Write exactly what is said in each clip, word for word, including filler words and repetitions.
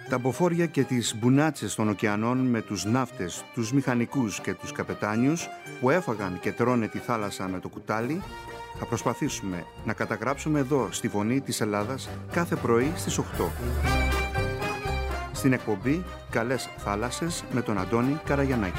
Τα μποφόρια και τις μπουνάτσες των ωκεανών με τους ναύτες, τους μηχανικούς και τους καπετάνιους που έφαγαν και τρώνε τη θάλασσα με το κουτάλι, θα προσπαθήσουμε να καταγράψουμε εδώ στη Φωνή της Ελλάδας κάθε πρωί στις οκτώ. Στην εκπομπή «Καλές θάλασσες» με τον Αντώνη Καραγιαννάκη.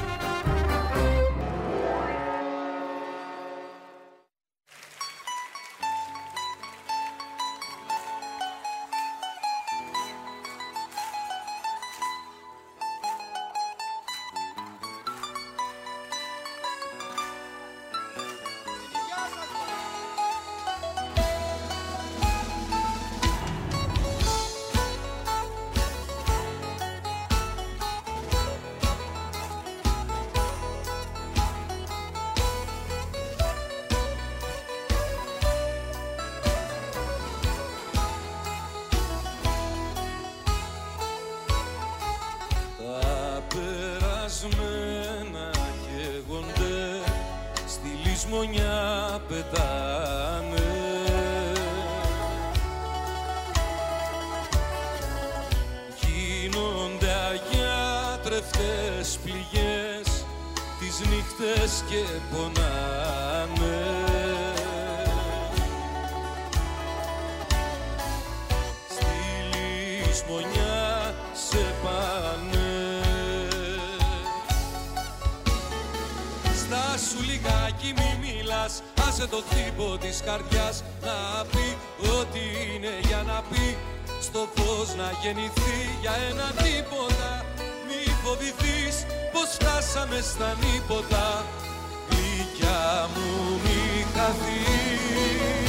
Το χτύπο της καρδιάς να πει ό,τι είναι για να πει, στο φως να γεννηθεί για ένα τίποτα. Μη φοβηθείς πως φτάσαμε στα νύποτα, γλυκιά μου μη χαθείς.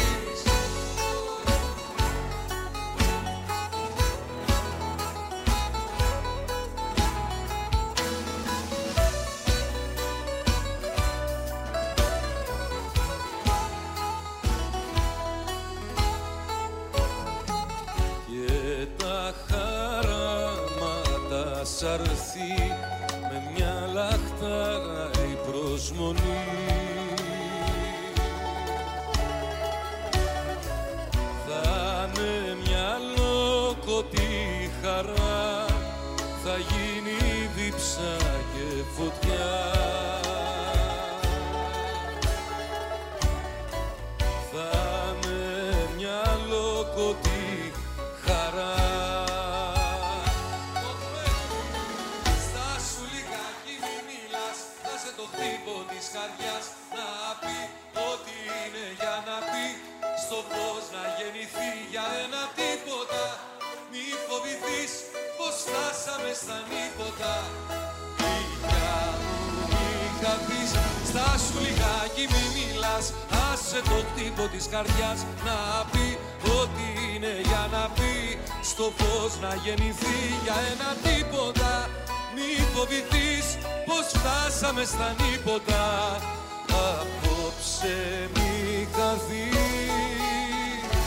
Σαρθεί με μια λαχτάρα η προσμονή, θα είναι μια λόκοτη χαρά, θα γίνει δίψα και φωτιά, θα είναι μια λόκοτη χαρά. Καρδιάς να πει ό,τι είναι για να πει, στο φως να γεννηθεί για ένα τίποτα. Μη φοβηθείς πως φτάσαμε στα νύποτα, γλυκιά μου μη χαθείς. Στάσου λιγάκι μη μιλάς, άσε το χτύπο της καρδιάς να πει ό,τι είναι για να πει, στο φως να γεννηθεί για ένα τίποτα. Μη φοβηθείς πως φτάσαμε στα νύποτα, απόψε μη χαθείς.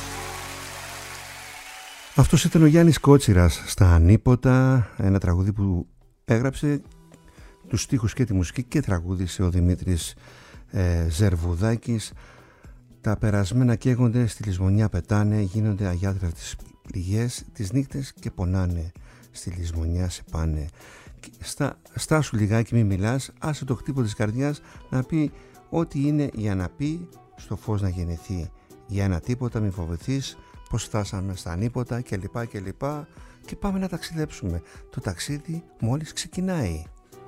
Αυτός ήταν ο Γιάννης Κότσιρας στα Ανίποτα, ένα τραγούδι που έγραψε τους στίχους και τη μουσική και τραγούδισε ο Δημήτρης ε, Ζερβουδάκης. Τα περασμένα καίγονται, στη λησμονιά πετάνε, γίνονται αγιάτρευτες πληγές, τις νύχτες και πονάνε, στη λησμονιά σε πάνε. Στα, στάσου λιγάκι μη μιλάς, άσε το χτύπο της καρδιάς να πει ό,τι είναι για να πει, στο φως να γεννηθεί για ένα τίποτα. Μη φοβηθείς πως φτάσαμε στα ανίποτα κλπ και, και πάμε να ταξιδέψουμε. Το ταξίδι μόλις ξεκινάει.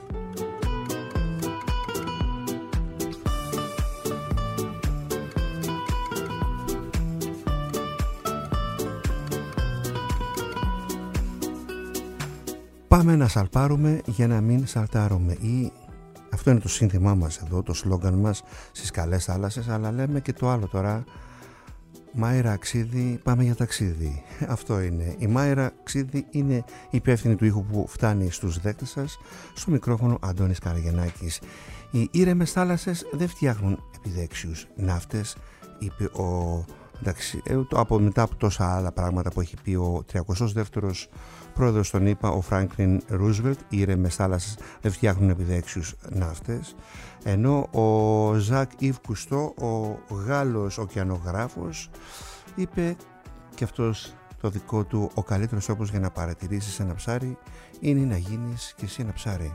Πάμε να σαλπάρουμε για να μην σαλτάρουμε, ή αυτό είναι το σύνθημά μας εδώ, το σλόγγαν μας στις καλές θάλασσες, αλλά λέμε και το άλλο τώρα, Μάιρα Αξίδη, πάμε για ταξίδι. Αυτό είναι. Η Μάιρα Αξίδη είναι η υπεύθυνη του ήχου που φτάνει στους δέκτες σας. Στο μικρόφωνο Αντώνης Καραγιαννάκης. Οι ήρεμες θάλασσες δεν φτιάχνουν επιδέξιους ναύτες, είπε ο, εντάξει, από μετά από τόσα άλλα πράγματα που έχει πει ο τριακοστός δεύτερος πρόεδρος των ΗΠΑ, ο Φράνκλιν Ρούσβελτ. Οι ήρεμες θάλασσες δεν φτιάχνουν επιδέξιους ναύτες. Ενώ ο Ζακ Ιβ Κουστό, ο Γάλλος ωκεανογράφος, είπε και αυτός το δικό του «Ο καλύτερος τρόπος για να παρατηρήσεις ένα ψάρι είναι να γίνεις και εσύ ένα ψάρι».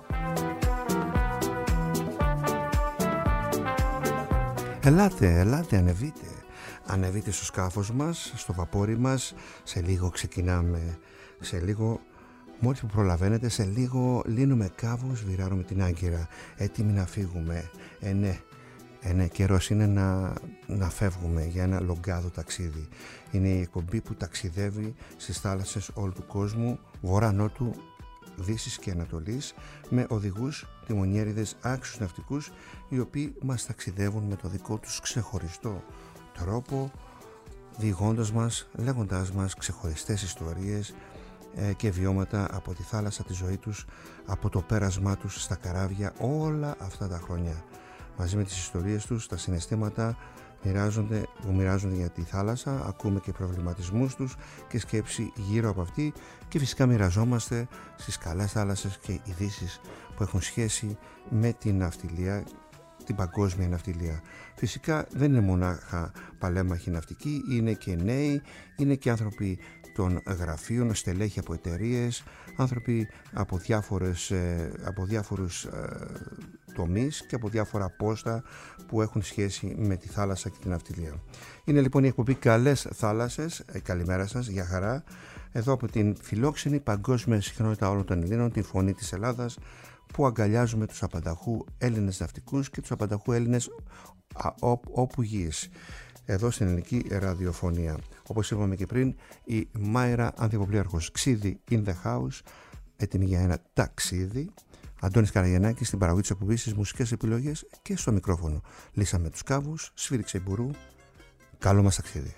Ελάτε, ελάτε, ανεβείτε. Ανεβείτε στο σκάφος μας, στο βαπόρι μας. Σε λίγο ξεκινάμε. Σε λίγο, μόλις που προλαβαίνετε, σε λίγο λύνουμε κάβους, βυράρουμε την άγκυρα. Έτοιμοι να φύγουμε. Ε, ναι. Ε, ναι, καιρός είναι να, να φεύγουμε για ένα λογκάδο ταξίδι. Είναι η εκπομπή που ταξιδεύει στις θάλασσες όλου του κόσμου, βορρά, νότου, δύσης και ανατολής, με οδηγούς, τιμονιέριδες, άξιους ναυτικούς, οι οποίοι μας ταξιδεύουν με το δικό τους ξεχωριστό τρόπο, διηγώντας μας, λέγοντάς μας ξεχωριστές ιστορίες ε, και βιώματα από τη θάλασσα, τη ζωή τους, από το πέρασμά τους στα καράβια όλα αυτά τα χρόνια. Μαζί με τις ιστορίες τους, τα συναισθήματα μοιράζονται, που μοιράζονται για τη θάλασσα, ακούμε και προβληματισμούς τους και σκέψη γύρω από αυτή και φυσικά μοιραζόμαστε στις καλές θάλασσες και ειδήσεις που έχουν σχέση με την ναυτιλία, την παγκόσμια ναυτιλία. Φυσικά δεν είναι μονάχα παλέμαχοι ναυτικοί, είναι και νέοι, είναι και άνθρωποι των γραφείων, στελέχη από εταιρείες, άνθρωποι από, διάφορες, από διάφορους τομείς και από διάφορα πόστα που έχουν σχέση με τη θάλασσα και την ναυτιλία. Είναι λοιπόν η εκπομπή Καλές Θάλασσες. Καλημέρα σας, για χαρά. Εδώ από την φιλόξενη παγκόσμια συχνότητα όλων των Ελλήνων, τη φωνή της Ελλάδας, που αγκαλιάζουμε τους απανταχού Έλληνες ναυτικούς και τους απανταχού Έλληνες όπου γης. Εδώ στην ελληνική ραδιοφωνία. Όπως είπαμε και πριν, η Μάιρα Ανθιποπλήρχος, ξίδι in the house, έτοιμη για ένα ταξίδι. Αντώνης Καραγιαννάκης στην παραγωγή της εκπομπής, στις μουσικές επιλογές και στο μικρόφωνο. Λύσαμε τους κάβους, σφύριξε η μπουρού. Καλό μας ταξίδι.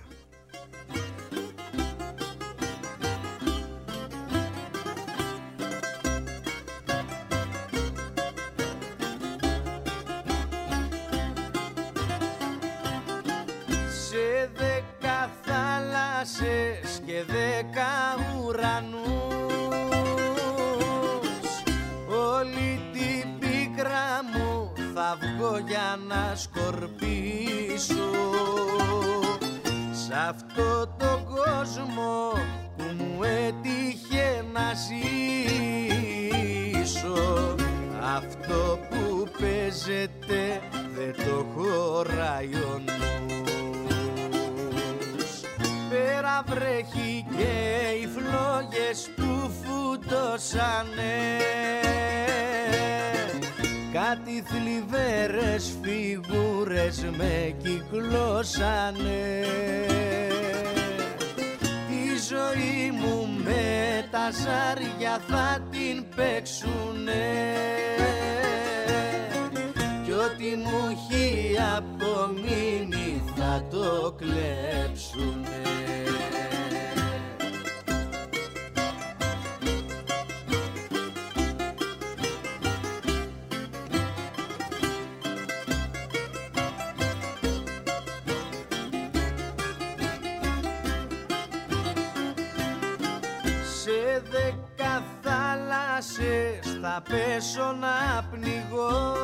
Σε δέκα θάλασσες και δέκα ουρανούς, όλη την πίκρα μου θα βγω για να σκορπίσω. Σ' αυτό το κόσμο που μου έτυχε να ζήσω, αυτό που παίζεται δεν το χωράει ο νους. Πέρα βρέχει και οι φλόγες που φούτωσανε, κάτι θλιβέρες φιγούρες με κυκλώσανε. Τη ζωή μου με τα ζάρια θα την παίξουνε, κι ό,τι μου έχει απομείνει θα το κλέψουνε. Σε δέκα θάλασσες θα πέσω να πνιγώ,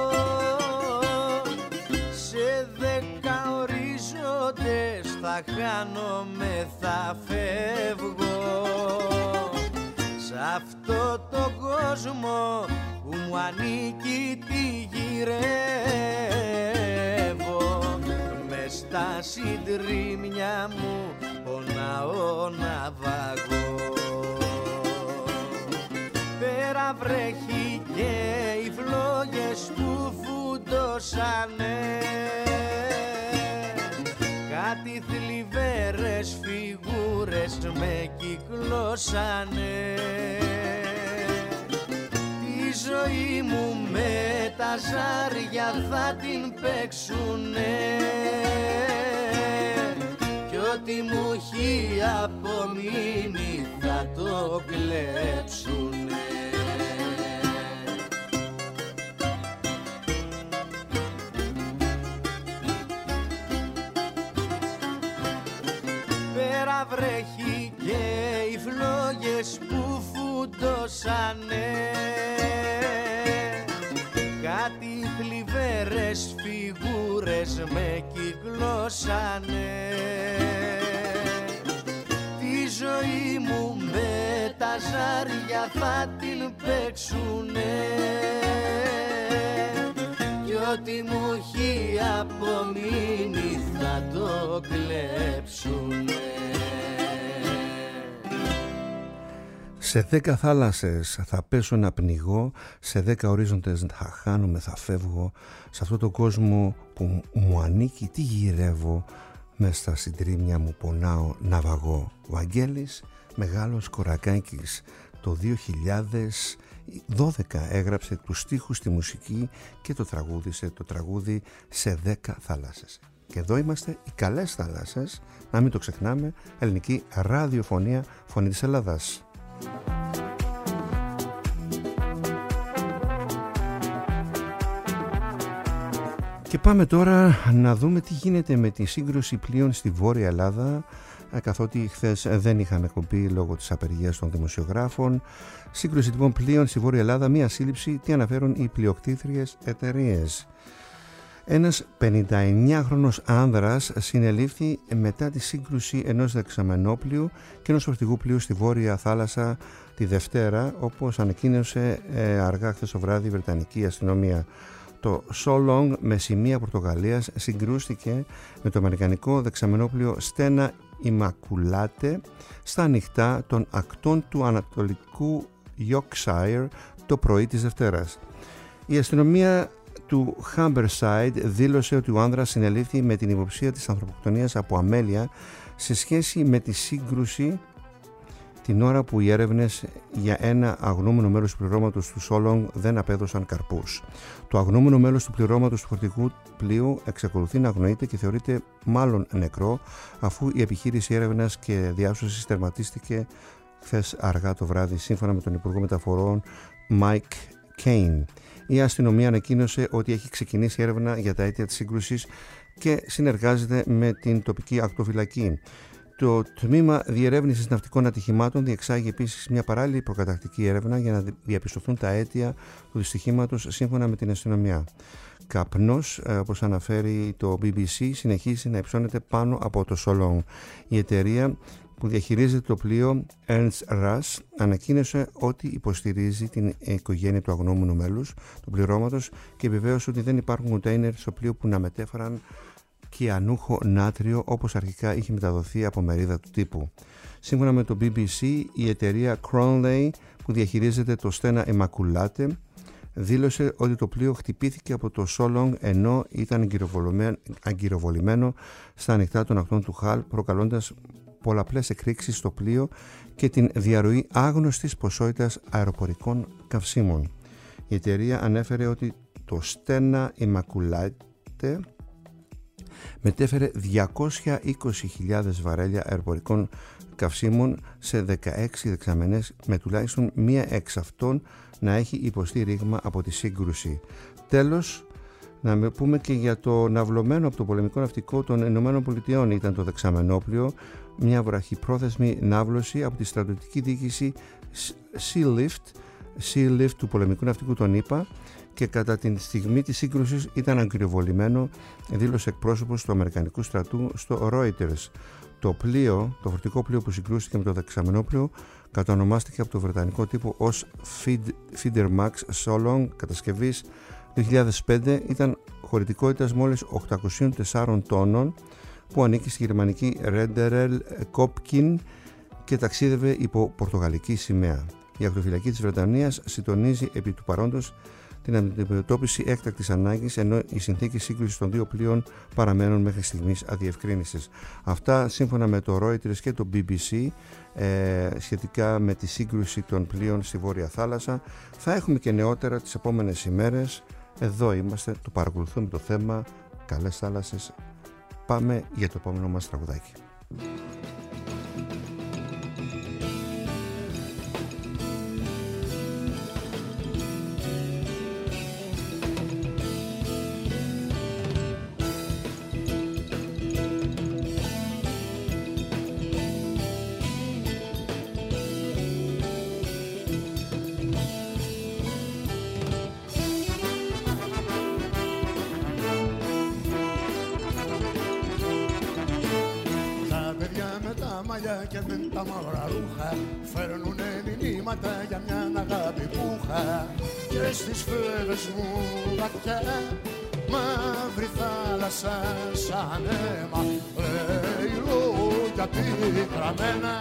σε δέκα ορίζοντες θα χάνομαι, θα φεύγω. Σ' αυτό το κόσμο που μου ανήκει τη γυρεύω, μες στα συντρίμμια μου πονάω ναυαγό. Πέρα βρέχει και οι φλόγες που φούτωσανε, κάτι θλιβέρες φιγούρες με κυκλώσανε. Τη ζωή μου με τα ζάρια θα την παίξουνε, κι ό,τι μου έχει απομείνει θα το κλέψουνε. Πέρα βρέχει και οι φλόγες που φούτωσανε, κάτι θλιβέρες φιγούρες με κυκλώσανε. ζάρια θα την παίξουνε κι ό,τι μου έχει απομείνει θα το κλέψουνε. Σε δέκα θάλασσες θα πέσω να πνιγώ, σε δέκα ορίζοντες θα χάνομαι, θα φεύγω, σε αυτόν τον κόσμο που μου ανήκει τι γυρεύω, μες στα συντρίμμια μου πονάω ναυαγώ. Βαγγέλης Μεγάλος Κορακάκης το δύο χιλιάδες δώδεκα έγραψε τους στίχους στη μουσική και το τραγούδισε το τραγούδι «Σε δέκα θάλασσες». Και εδώ είμαστε οι καλές θάλασσες, να μην το ξεχνάμε, ελληνική ραδιοφωνία, φωνή της Ελλάδας. Και πάμε τώρα να δούμε τι γίνεται με τη σύγκρουση πλοίων στη Βόρεια Ελλάδα, καθότι χθες δεν είχαμε εκπομπή λόγω της απεργίας των δημοσιογράφων. Σύγκρουση λοιπόν πλοίων στη Βόρεια Ελλάδα, μία σύλληψη, τι αναφέρουν οι πλειοκτήτριες εταιρείες. Ένας πενηνταεννιάχρονος άνδρας συνελήφθη μετά τη σύγκρουση ενός δεξαμενόπλοιου και ενός φορτηγού πλοίου στη Βόρεια Θάλασσα τη Δευτέρα, όπως ανακοίνωσε ε, αργά χθες το βράδυ η Βρετανική αστυνομία. Το Solong με σημεία Πορτογαλίας συγκρούστηκε με το αμερικανικό δεξαμενόπλοιο Stena Immaculate στα ανοιχτά των ακτών του Ανατολικού Yorkshire το πρωί της Δευτέρας. Η αστυνομία του Humberside δήλωσε ότι ο άνδρας συνελήφθη με την υποψία της ανθρωποκτονίας από αμέλεια σε σχέση με τη σύγκρουση την ώρα που οι έρευνες για ένα αγνοούμενο μέλος του πληρώματος του Solong δεν απέδωσαν καρπούς. Το αγνοούμενο μέλος του πληρώματος του φορτηγού πλοίου εξακολουθεί να αγνοείται και θεωρείται μάλλον νεκρό, αφού η επιχείρηση έρευνας και διάσωσης τερματίστηκε χθες αργά το βράδυ, σύμφωνα με τον Υπουργό Μεταφορών Mike Kane. Η αστυνομία ανακοίνωσε ότι έχει ξεκινήσει έρευνα για τα αίτια της σύγκρουσης και συνεργάζεται με την τοπική ακτοφυλακή. Το Τμήμα Διερεύνησης Ναυτικών Ατυχημάτων διεξάγει επίσης μια παράλληλη προκαταρκτική έρευνα για να διαπιστωθούν τα αίτια του δυστυχήματος σύμφωνα με την αστυνομία. Καπνός, όπως αναφέρει το μπι μπι σι, συνεχίζει να υψώνεται πάνω από το Solong. Η εταιρεία που διαχειρίζεται το πλοίο Ernst Russ ανακοίνωσε ότι υποστηρίζει την οικογένεια του αγνοούμενου μέλους του πληρώματος και επιβεβαίωσε ότι δεν υπάρχουν κοντέινερ στο πλοίο που να μετέφεραν κυανούχο νάτριο όπως αρχικά είχε μεταδοθεί από μερίδα του τύπου. Σύμφωνα με το μπι μπι σι, η εταιρεία Cronley που διαχειρίζεται το Stena Immaculate δήλωσε ότι το πλοίο χτυπήθηκε από το Solong ενώ ήταν αγκυροβολημένο στα ανοιχτά των ακτών του Χαλ, προκαλώντας πολλαπλές εκρήξεις στο πλοίο και την διαρροή άγνωστης ποσότητας αεροπορικών καυσίμων. Η εταιρεία ανέφερε ότι το Stena Immaculate μετέφερε διακόσιες είκοσι χιλιάδες βαρέλια αεροπορικών καυσίμων σε δεκαέξι δεξαμενές, με τουλάχιστον μία εξ αυτών να έχει υποστεί ρήγμα από τη σύγκρουση. Τέλος, να πούμε και για το ναυλωμένο από το πολεμικό ναυτικό των Ηνωμένων Πολιτειών ήταν το δεξαμενόπλοιο, μια βραχυπρόθεσμη ναύλωση από τη στρατιωτική διοίκηση Sealift, Sealift του πολεμικού ναυτικού των ΗΠΑ, και κατά τη στιγμή της σύγκρουσης ήταν αγκυριοβολημένο, δήλωσε εκπρόσωπος του Αμερικανικού στρατού στο Reuters. Το πλοίο, το φορτικό πλοίο που συγκρούστηκε με το δεξαμενόπλοιο, κατανομάστηκε από το βρετανικό τύπο ως Feedermax Solong κατασκευής δύο χιλιάδες πέντε, ήταν χωρητικότητας μόλις οκτακόσιων τεσσάρων τόνων, που ανήκει στη γερμανική Rederel Kopkin και ταξίδευε υπό πορτογαλική σημαία. Η ακτοφυλακή της Βρετανίας συντονίζει επί του παρόντος την αντιμετώπιση έκτακτης ανάγκης, ενώ οι συνθήκες σύγκρουσης των δύο πλοίων παραμένουν μέχρι στιγμής αδιευκρίνησης. Αυτά σύμφωνα με το Reuters και το μπι μπι σι ε, σχετικά με τη σύγκρουση των πλοίων στη Βόρεια Θάλασσα. Θα έχουμε και νεότερα τις επόμενες ημέρες. Εδώ είμαστε, το παρακολουθούμε το θέμα. Καλές θάλασσες. Πάμε για το επόμενο μας τραγουδάκι. Τα παιδιά μαλλιά και δεν τα μαύρα ρούχα φέρνουνε μηνύματα για μια αγάπη που είχα. Και στις φλέβες μου βαθιά μαύρη θάλασσα σαν αίμα λέει λόγια πικραμένα.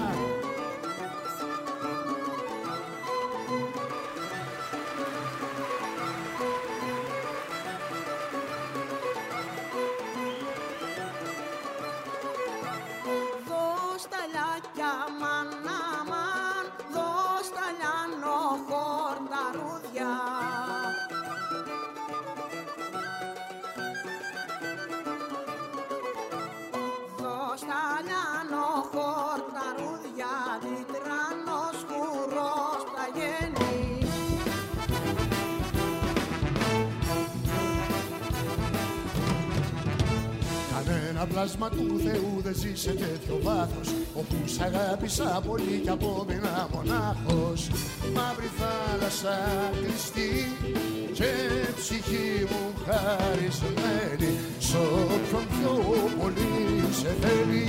Πλάσμα του Θεού δεν ζει σε τέτοιο βάθος, όπου σ' αγάπησα πολύ κι απόμεινα μονάχος. Μαύρη θάλασσα κλειστή και ψυχή μου χαρισμένη σ' όποιον πιο πολύ σε θέλει.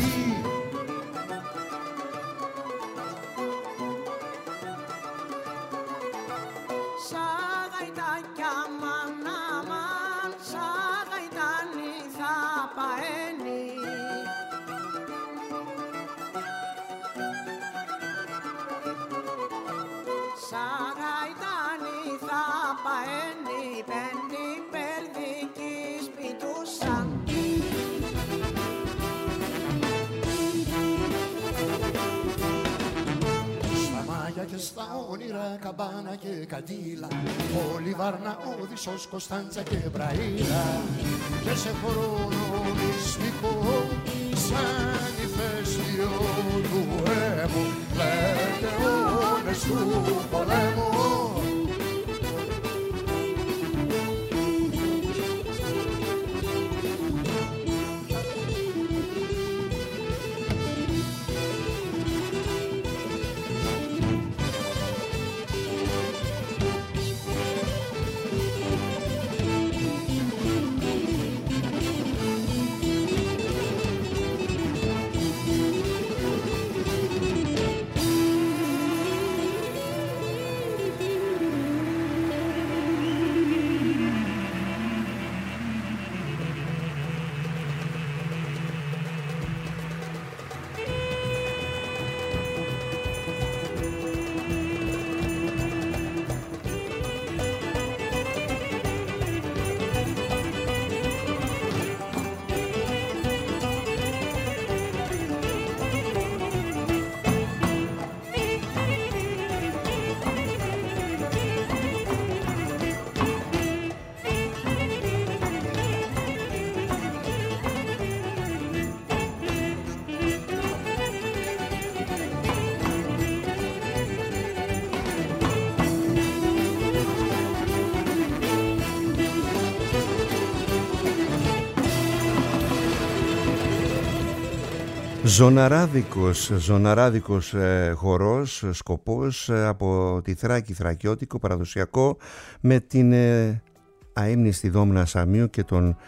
Και στα όνειρα καμπάνα και καντήλα, όλη Βάρνα, Όδυσσος, Κωνσταντσα και Μπραήλα. Και σε χρόνο μυστικό σαν ηφαίστειο του έμου μετεώνες του πολέμου. Ζωναράδικος, ζωναράδικος ε, χορός, σκοπός ε, από τη Θράκη, θρακιώτικο, παραδοσιακό, με την ε, αείμνηστη Δόμνα Σαμίου και τον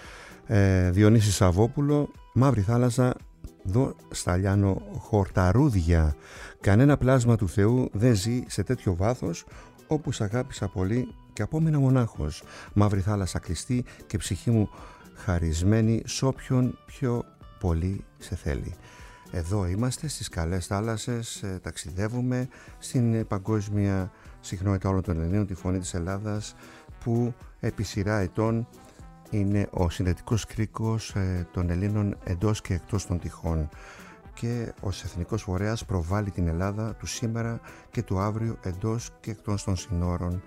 ε, Διονύση Σαββόπουλο. Μαύρη θάλασσα, δω σταλιάνω χορταρούδια. Κανένα πλάσμα του Θεού δεν ζει σε τέτοιο βάθος, όπου σ' αγάπησα πολύ και απόμεινα μονάχος. Μαύρη θάλασσα κλειστή και ψυχή μου χαρισμένη σ' όποιον πιο πολύ σε θέλει. Εδώ είμαστε στις καλές θάλασσες, ε, ταξιδεύουμε στην ε, παγκόσμια συχνότητα όλων των Ελλήνων, τη φωνή της Ελλάδας, που επί σειρά ετών είναι ο συνδετικός κρίκος ε, των Ελλήνων εντός και εκτός των τυχών, και ως εθνικός φορέας προβάλλει την Ελλάδα του σήμερα και του αύριο εντός και εκτός των συνόρων,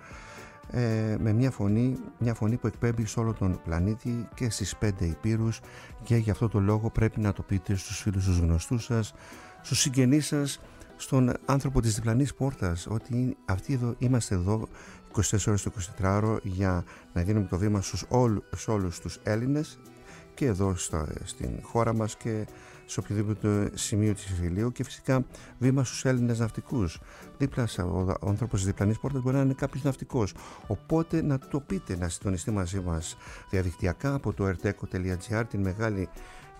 ε, με μια φωνή, μια φωνή που εκπέμπει σε όλο τον πλανήτη και στις πέντε υπήρους, και γι' αυτό το λόγο πρέπει να το πείτε στους φίλους, στους γνωστούς σας, στους συγγενείς σας, στον άνθρωπο της διπλανής πόρτας, ότι αυτοί εδώ, είμαστε εδώ είκοσι τέσσερις ώρες το εικοσιτετράωρο για να δίνουμε το βήμα στους όλους, σε όλους τους Έλληνες, και εδώ στα, στην χώρα μας και σε οποιοδήποτε σημείο της Ιφιλίου, και φυσικά βήμα στους Έλληνες ναυτικούς. Δίπλα ο άνθρωπος της διπλανής πόρτας μπορεί να είναι κάποιος ναυτικός, οπότε να το πείτε, να συντονιστεί μαζί μας διαδικτυακά από το ερτέκο τελεία τζι άρ, την μεγάλη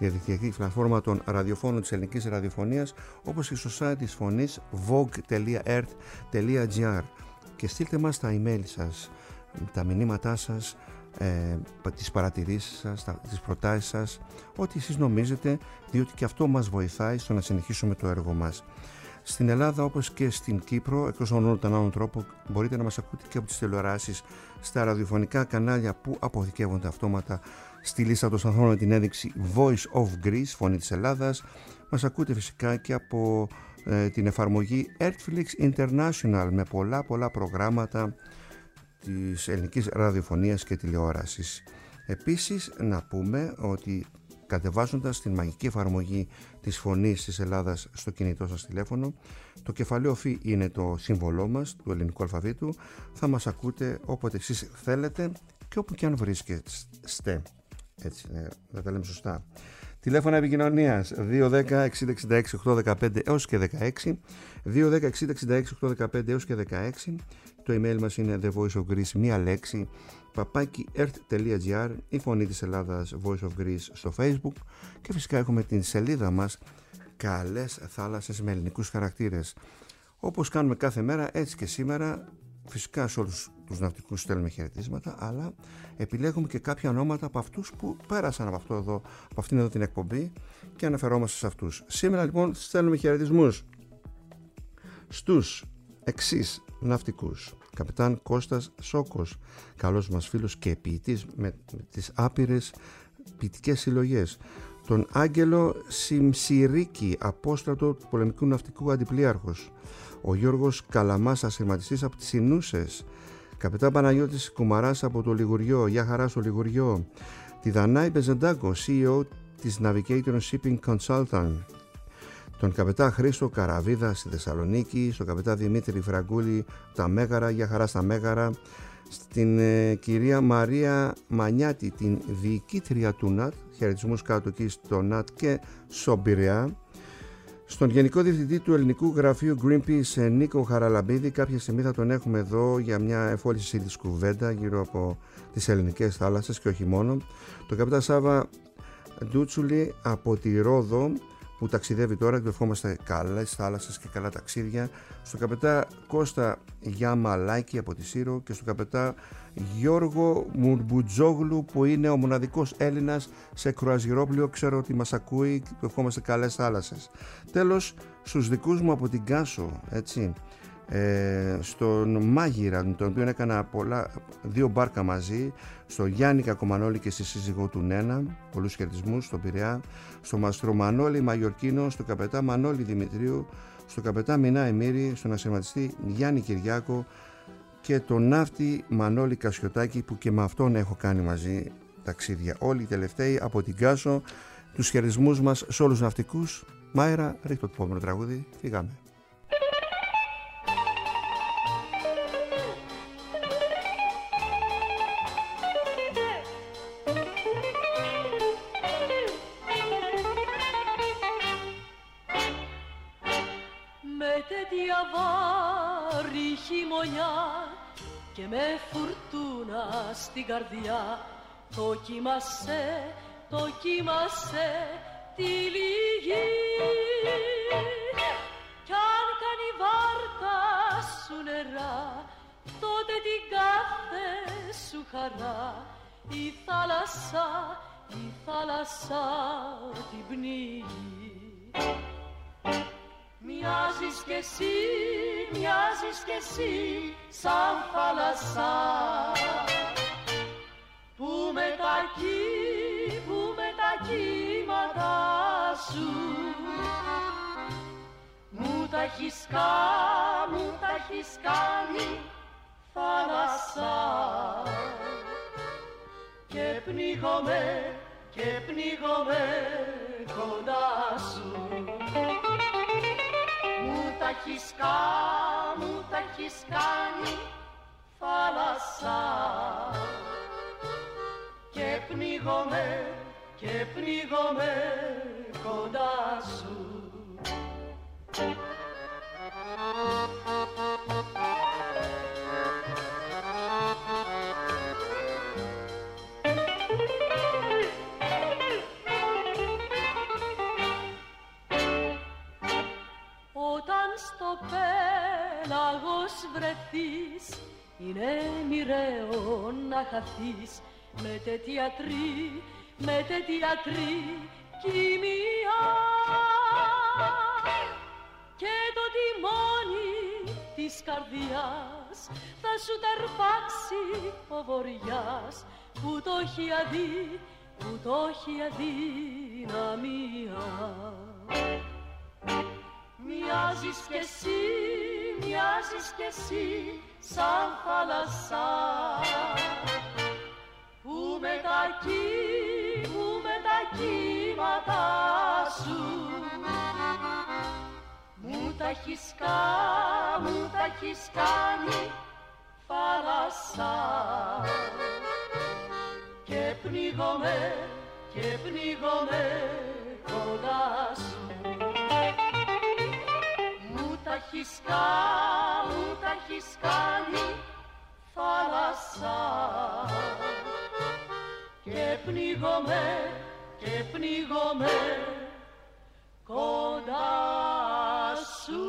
διαδικτυακή πλατφόρμα των ραδιοφώνων της ελληνικής ραδιοφωνίας, όπως και στο site της φωνής vogue τελεία erth τελεία gr, και στείλτε μας τα email σας, τα μηνύματά σας, ε, τις παρατηρήσεις σας, τα, τις προτάσεις σας, ό,τι εσείς νομίζετε, διότι και αυτό μας βοηθάει στο να συνεχίσουμε το έργο μας. Στην Ελλάδα, όπως και στην Κύπρο, εκτός από όλων τον άλλον τρόπο, μπορείτε να μας ακούτε και από τις τηλεοράσεις στα ραδιοφωνικά κανάλια που αποθηκεύονται αυτόματα στη λίστα των σταθμών με την ένδειξη Voice of Greece, Φωνή της Ελλάδας. Μας ακούτε φυσικά και από ε, την εφαρμογή Earthflix International, με πολλά πολλά προγράμματα της ελληνικής ραδιοφωνίας και τηλεόρασης. Επίσης, να πούμε ότι κατεβάζοντας την μαγική εφαρμογή της Φωνής της Ελλάδας στο κινητό σας τηλέφωνο, το κεφαλαίο Φ είναι το σύμβολό μας του ελληνικού αλφαβήτου, θα μας ακούτε όποτε εσείς θέλετε και όπου και αν βρίσκεστε. Έτσι, να τα λέμε σωστά. Τηλέφωνα επικοινωνίας δύο ένα μηδέν εξήντα εξήντα έξι οκτακόσια δεκαπέντε έως και δεκαέξι, δύο ένα μηδέν εξήντα εξήντα έξι οκτακόσια δεκαπέντε έως και δεκαέξι. Το email μας είναι The Voice of Greece, μία λέξη, παπάκι erth τελεία gr, η Φωνή της Ελλάδας Voice of Greece στο Facebook, και φυσικά έχουμε την σελίδα μας Καλές Θάλασσες με ελληνικούς χαρακτήρες. Όπως κάνουμε κάθε μέρα, έτσι και σήμερα, φυσικά σε όλους τους ναυτικούς στέλνουμε χαιρετίσματα, αλλά επιλέγουμε και κάποια ονόματα από αυτούς που πέρασαν από, αυτό εδώ, από αυτήν εδώ την εκπομπή, και αναφερόμαστε σε αυτούς. Σήμερα λοιπόν στέλνουμε χαιρετισμούς στους εξής ναυτικούς: Καπιτάν Κώστας Σόκος, καλός μας φίλος και ποιητής με, με τις άπειρες ποιητικές συλλογές; Τον Άγγελο Σιμσιρίκη, απόστρατο του πολεμικού ναυτικού αντιπλοίαρχος; Ο Γιώργος Καλαμάς, ασυρματιστής από τις Ινούσες; Καπιτάν Παναγιώτης Κουμαράς από το Λιγουριό, γεια χαρά στο Λιγουριό; Τη Δανάη Μπεζεντάκο, σι ι ο της Navigator Shipping Consultant; τον καπετάν Χρήστο Καραβίδα στη Θεσσαλονίκη; στον καπετάν Δημήτρη Φραγκούλη τα Μέγαρα, για χαρά στα Μέγαρα; στην ε, κυρία Μαρία Μανιάτη, την διοικήτρια του ΝΑΤ, χαιρετισμούς κάτω εκεί στο ΝΑΤ και στον Πειραιά; στον Γενικό Διευθυντή του Ελληνικού Γραφείου Greenpeace, Νίκο Χαραλαμπίδη, κάποια στιγμή θα τον έχουμε εδώ για μια εφόληση σύντης κουβέντα γύρω από τις ελληνικές θάλασσες και όχι μόνο; τον καπετάν Σάβα Ντούτσουλη από τη Ρόδο, που ταξιδεύει τώρα, και του ευχόμαστε καλές θάλασσες και καλά ταξίδια; στον καπετά Κώστα Γιαμαλάκη από τη Σύρο, και στον καπετά Γιώργο Μουρμπουτζόγλου, που είναι ο μοναδικός Έλληνας σε κρουαζιερόπλοιο, ξέρω ότι μας ακούει, και του ευχόμαστε καλές θάλασσες. Τέλος, στους δικούς μου από την Κάσο, έτσι, ε, στον Μάγειρα, τον οποίο έκανα πολλά, δύο μπάρκα μαζί, στο Γιάννη Κακομανόλη και στη σύζυγό του Νένα, πολλούς χαιρετισμούς, στον Πειραιά; στο Μαστρομανόλη Μαγιορκίνο, στον καπετά Μανώλη Δημητρίου, στον καπετά Μινά Εμμύρη, στον ασυρματιστή Γιάννη Κυριάκο και τον ναύτη Μανώλη Κασιωτάκη, που και με αυτόν έχω κάνει μαζί ταξίδια. Όλοι οι τελευταίοι από την Κάσο, τους χαιρετισμούς μας σε όλους τους ναυτικούς. Μάιρα, ρίχτω το επόμενο τραγούδι, φύγαμε. Και με φουρτούνα στην καρδιά δοκίμασε, δοκίμασε τη λυγή. Κι αν κάνει βάρκα σου νερά, τότε την κάθε σου χαρά η θάλασσα, η θάλασσα την πνίγει. Μοιάζεις κι εσύ, μοιάζεις κι εσύ σαν θάλασσα, που με τα κύ, που με τα κύματα σου μου τα έχεις κάνει, μου τα έχεις κάνει θάλασσα, και πνίγομαι, και πνίγομαι κοντά σου. Μου τα έχεις κάνει, μου τα έχεις κάνει θάλασσα, και πνίγομαι, και πνίγομαι κοντά σου. πέλαγος βρεθείς, είναι μοιραίο να χαθείς με τέτοια τρί, με τέτοια τρικυμία. Και το τιμόνι της καρδιάς θα σου τερπάξει ο βοριάς, που το έχει αδεί, που το έχει αδυναμία. Μοιάζεις κι εσύ, μοιάζεις κι εσύ σαν θάλασσα, που με τα κι- που με τα κύματα σου μου τα έχεις κα- μου τα έχεις κάνει θάλασσα. Και πνίγομαι, και πνίγομαι κοντά σου. Μου τα έχεις κα- μου τα έχεις κάνει θάλασσα. Και πνίγομαι, και πνίγομαι κοντά σου.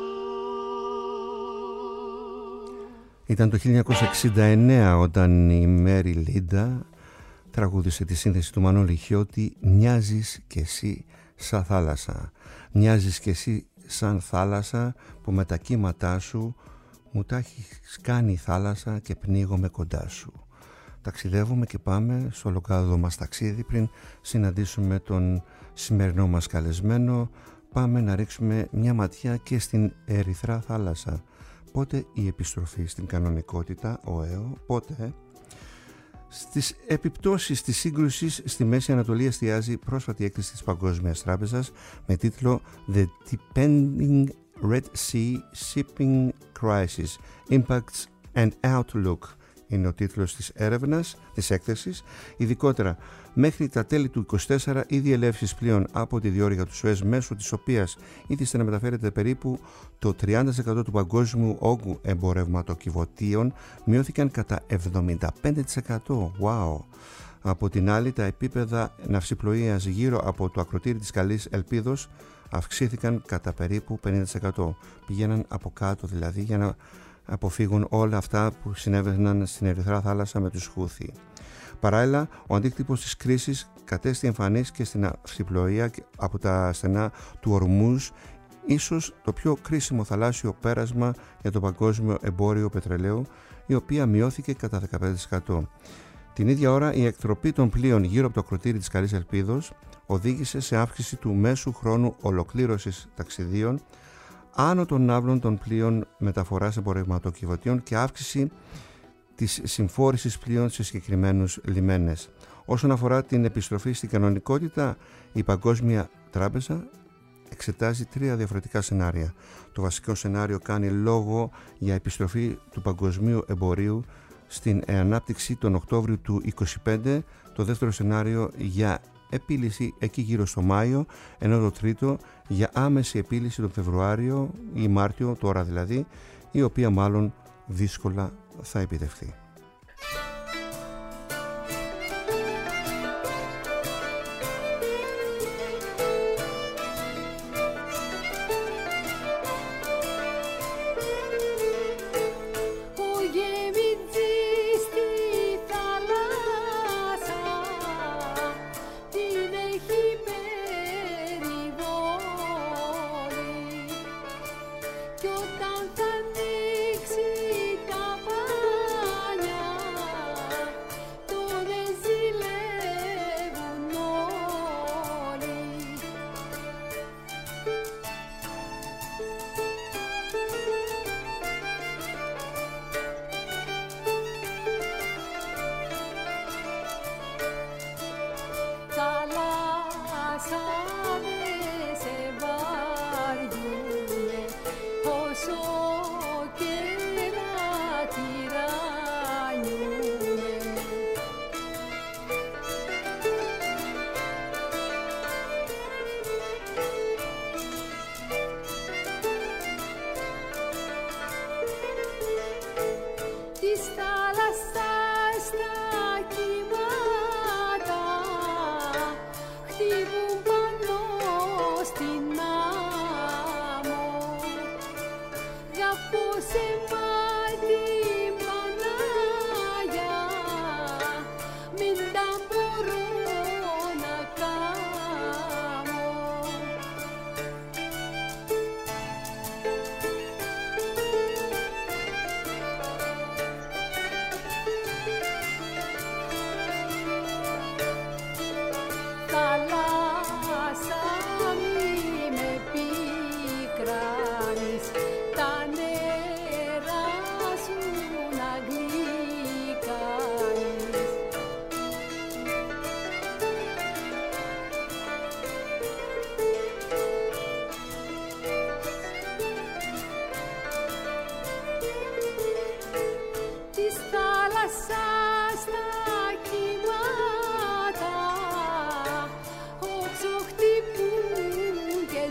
Ήταν το χίλια εννιακόσια εξήντα εννέα όταν η Μέρι Λίντα τραγούδισε τη σύνθεση του Μανώλη Χιώτη «Μοιάζεις κι εσύ σαν θάλασσα». Μοιάζεις κι εσύ σαν θάλασσα που με τα κύματά σου μου τα έχεις κάνει η θάλασσα και πνίγομαι κοντά σου. Ταξιδεύουμε και πάμε στο ολοκάδο μας ταξίδι. Πριν συναντήσουμε τον σημερινό μας καλεσμένο, πάμε να ρίξουμε μια ματιά και στην Ερυθρά θάλασσα. Πότε η επιστροφή στην κανονικότητα, ο ΕΟ, πότε? Στις επιπτώσεις της σύγκρουσης στη Μέση Ανατολή εστιάζει πρόσφατη έκθεση της Παγκόσμιας Τράπεζας με τίτλο «The Depending Red Sea Shipping Crisis Impacts and Outlook». Είναι ο τίτλος της έρευνας, της έκθεσης. Ειδικότερα, μέχρι τα τέλη του είκοσι τέσσερα οι διελεύσεις πλοίων από τη διόρυγα του Σουέζ, μέσω της οποίας ήθιστε να μεταφέρεται περίπου το τριάντα τοις εκατό του παγκόσμιου όγκου εμπορευματοκιβωτίων, μειώθηκαν κατά εβδομήντα πέντε τοις εκατό. Wow! Από την άλλη, τα επίπεδα ναυσιπλοείας γύρω από το ακροτήρι της Καλής Ελπίδος αυξήθηκαν κατά περίπου πενήντα τοις εκατό. Πηγαίναν από κάτω δηλαδή για να αποφύγουν όλα αυτά που συνέβαιναν στην Ερυθρά θάλασσα με τους Χούθι. Παράλληλα, ο αντίκτυπος της κρίσης κατέστη εμφανής και στην ναυσιπλοεία από τα στενά του Ορμούζ, ίσως το πιο κρίσιμο θαλάσσιο πέρασμα για το παγκόσμιο εμπόριο πετρελαίου, η οποία μειώθηκε κατά δεκαπέντε τοις εκατό. Την ίδια ώρα, η εκτροπή των πλοίων γύρω από το ακροτήρι της Καλής Ελπίδος οδήγησε σε αύξηση του μέσου χρόνου ολοκλήρωσης ταξιδίων άνω των ναύλων των πλοίων μεταφοράς εμπορευματοκιβωτίων και αύξηση της συμφόρησης πλοίων σε συγκεκριμένους λιμένες. Όσον αφορά την επιστροφή στην κανονικότητα, η Παγκόσμια Τράπεζα εξετάζει τρία διαφορετικά σενάρια. Το βασικό σενάριο κάνει λόγο για επιστροφή του παγκοσμίου εμπορίου στην ανάπτυξη τον Οκτώβριο του είκοσι πέντε, το δεύτερο σενάριο για επίλυση εκεί γύρω στο Μάιο, ενώ το τρίτο για άμεση επίλυση τον Φεβρουάριο ή Μάρτιο, τώρα δηλαδή, η οποία μάλλον δύσκολα θα επιτευχθεί. Κι όταν θα ανοίξει τα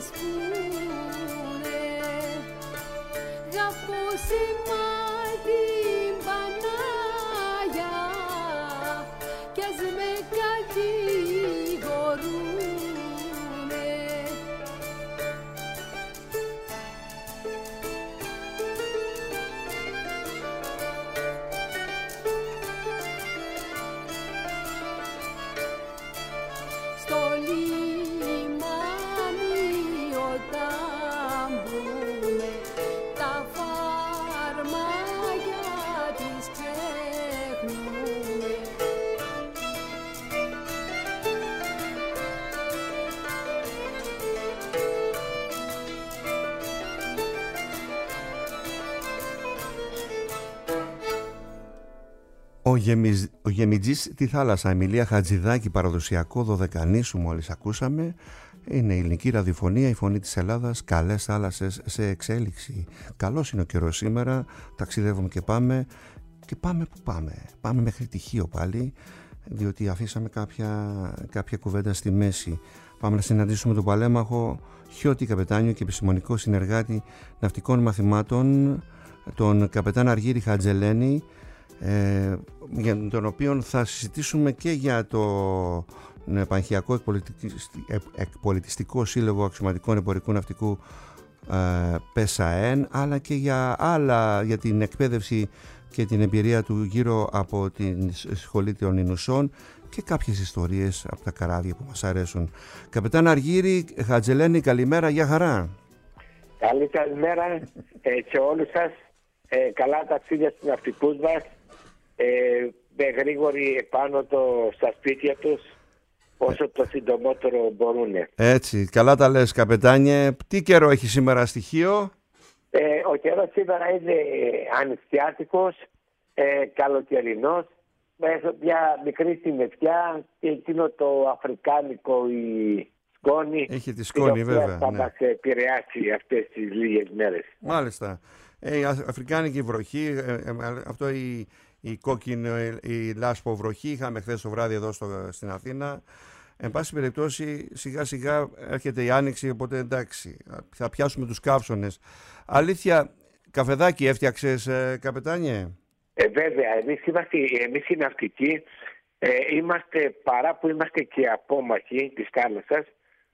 σπούνε γαφώσιμα την Πανάγια κι ας με κατηγορούνε. Στο λιμάνι όταν μπρουνε τα φαρμάκια τις ξέχνουμε. Ο, Γεμιζ... ο Γεμιτζής στη θάλασσα, Εμιλία Χατζηδάκη, παραδοσιακό δωδεκανήσου μόλις ακούσαμε. Είναι η ελληνική ραδιοφωνία, η φωνή της Ελλάδας, καλές θάλασσες σε εξέλιξη. Καλός είναι ο καιρός σήμερα, ταξιδεύουμε και πάμε. Και πάμε που πάμε, πάμε μέχρι τυχείο πάλι, διότι αφήσαμε κάποια, κάποια κουβέντα στη μέση. Πάμε να συναντήσουμε τον παλέμαχο Χιώτη Καπετάνιο και επιστημονικό συνεργάτη ναυτικών μαθημάτων, τον καπετάν Αργύρη Χατζελένη, Ε, για τον οποίο θα συζητήσουμε και για το Επαρχιακό Εκπολιτιστικό Σύλλογο Αξιωματικών Εμπορικού Ναυτικού ε, ΠΕΣΑΕΝ, αλλά και για άλλα, για την εκπαίδευση και την εμπειρία του γύρω από την Σχολή των Ινουσών και κάποιες ιστορίες από τα καράβια που μας αρέσουν. Καπετάν Αργύρη Χατζελένη, καλημέρα, για χαρά. Καλή καλημέρα ε, σε όλους σας. Ε, καλά ταξίδια στους ναυτικούς μας. Ε, με γρήγορη επάνω το, στα σπίτια τους όσο το συντομότερο μπορούν. Έτσι, καλά τα λες, καπετάνιε. Τι καιρό έχει σήμερα στοιχείο? Ε, ο καιρός σήμερα είναι ανοιξιάτικος, ε, καλοκαιρινός, με μια μικρή συννεφιά και εκείνο το αφρικάνικο η σκόνη. Έχει τη σκόνη, βέβαια. Θα ναι. μας επηρεάσει αυτές τις λίγες μέρες. Μάλιστα. Ε, η αφρικάνικη βροχή, ε, ε, αυτό η, η κόκκινη, η λάσπο βροχή, είχαμε χθες το βράδυ εδώ στο, στην Αθήνα. Εν πάση περιπτώσει, σιγά σιγά έρχεται η άνοιξη, οπότε εντάξει, θα πιάσουμε τους καύσονες. Αλήθεια, καφεδάκι έφτιαξες, ε, καπετάνιε? Ε, βέβαια, εμείς, είμαστε, εμείς οι ναυτικοί ε, είμαστε, παρά που είμαστε και απόμαχοι της θάλασσας,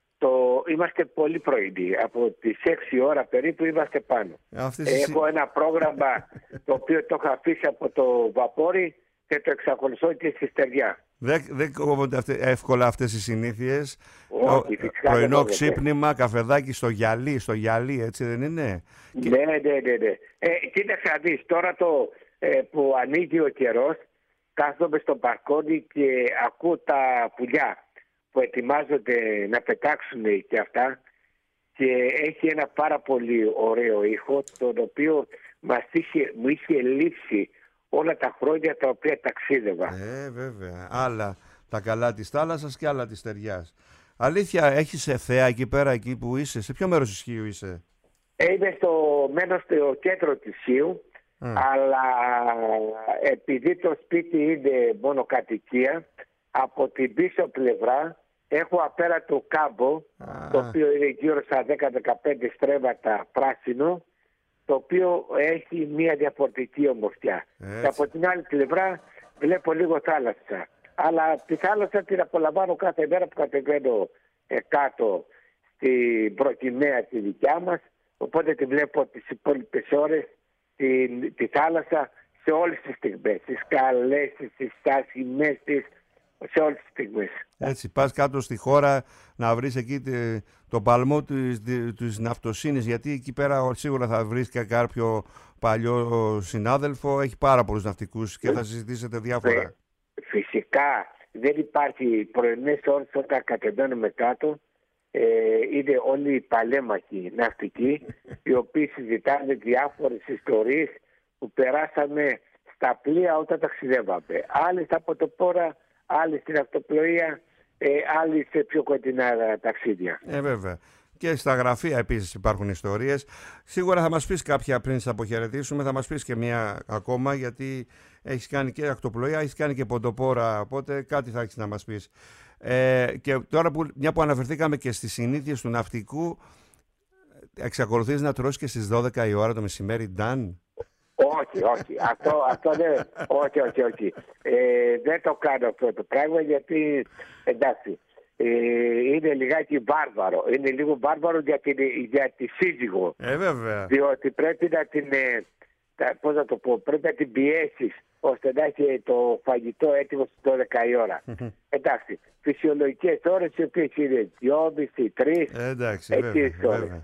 το, είμαστε πολύ πρωινοί. Από τις έξι ώρα περίπου είμαστε πάνω. Αυτές... Έχω ένα πρόγραμμα το οποίο το έχω αφήσει από το βαπόρι και το εξακολουθώ και στη στεριά. Δεν, δεν κόβονται αυτε, εύκολα αυτές οι συνήθειες? Όχι, φυσικά. Πρωινό ξύπνημα, καφεδάκι στο γυαλί, στο γυαλί, έτσι δεν είναι? Ναι, ναι, ναι. ναι. Ε, κοίταξε να δεις, τώρα το, ε, που ανοίγει ο καιρός, κάθομαι στο μπαλκόνι και ακούω τα πουλιά που ετοιμάζονται να πετάξουν και αυτά και έχει ένα πάρα πολύ ωραίο ήχο, τον οποίο μας είχε, μου είχε λείψει όλα τα χρόνια τα οποία ταξίδευα. Ε, βέβαια. Άλλα τα καλά της θάλασσας και άλλα της στεριάς. Αλήθεια, έχεις θέα εκεί πέρα, εκεί που είσαι? Σε ποιο μέρος της Χίου είσαι? Ε, είμαι στο, μένω στο κέντρο της Χίου, mm. αλλά επειδή το σπίτι είναι μόνο κατοικία, από την πίσω πλευρά έχω απέρα το κάμπο, ah. το οποίο είναι γύρω στα δέκα με δεκαπέντε στρέμματα πράσινο, το οποίο έχει μια διαφορετική ομορφιά. Και από την άλλη πλευρά βλέπω λίγο θάλασσα. Αλλά τη θάλασσα την απολαμβάνω κάθε μέρα που κατεβαίνω ε, κάτω στην προκυμαία τη δικιά μας. Οπότε τη βλέπω τις υπόλοιπες ώρες, τη, τη θάλασσα σε όλες τις στιγμές. Τις καλές, τις άσχημες της, σε όλες τις στιγμές. Έτσι, πας κάτω στη χώρα να βρεις εκεί τε, το παλμό της, της ναυτοσύνης, γιατί εκεί πέρα σίγουρα θα βρεις και κάποιο παλιό συνάδελφο. Έχει πάρα πολλούς ναυτικούς και θα συζητήσετε διάφορα. Φυσικά δεν υπάρχει πρωινές ώρες όταν κατεβαίνουμε κάτω. Ε, είναι όλοι οι παλέμαχοι ναυτικοί οι οποίοι συζητάνε διάφορες ιστορίες που περάσαμε στα πλοία όταν ταξιδεύαμε. Άλλοι στα ποτοπόρα, άλλοι στην αυτοπλοεία, ε, άλλοι σε πιο κοντινά ταξίδια. Ε, βέβαια. Και στα γραφεία επίσης υπάρχουν ιστορίες. Σίγουρα θα μας πεις κάποια πριν σε αποχαιρετήσουμε, θα μας πεις και μια ακόμα, γιατί έχεις κάνει και ακτοπλοεία, έχεις κάνει και ποντοπόρα, οπότε κάτι θα έχεις να μας πεις. Ε, και τώρα που, μια που αναφερθήκαμε και στις συνήθειες του ναυτικού, εξακολουθείς να τρως και στις δώδεκα η ώρα το μεσημέρι, Νταν? Όχι, όχι. Αυτό, αυτό δεν. Όχι, όχι, όχι. Ε, δεν το κάνω αυτό το πράγμα γιατί εντάξει. Ε, είναι λιγάκι βάρβαρο. Είναι λίγο βάρβαρο για, την, για τη σύζυγο. Ε, βέβαια. Διότι πρέπει να την. Ε, πώς να το πω, πρέπει να την πιέσεις ώστε να έχει το φαγητό έτοιμο στις δώδεκα η ώρα. Εντάξει. Φυσιολογικές ώρες οι οποίες είναι δυόμιση, τρεις. Ε, εντάξει, βέβαια, βέβαια.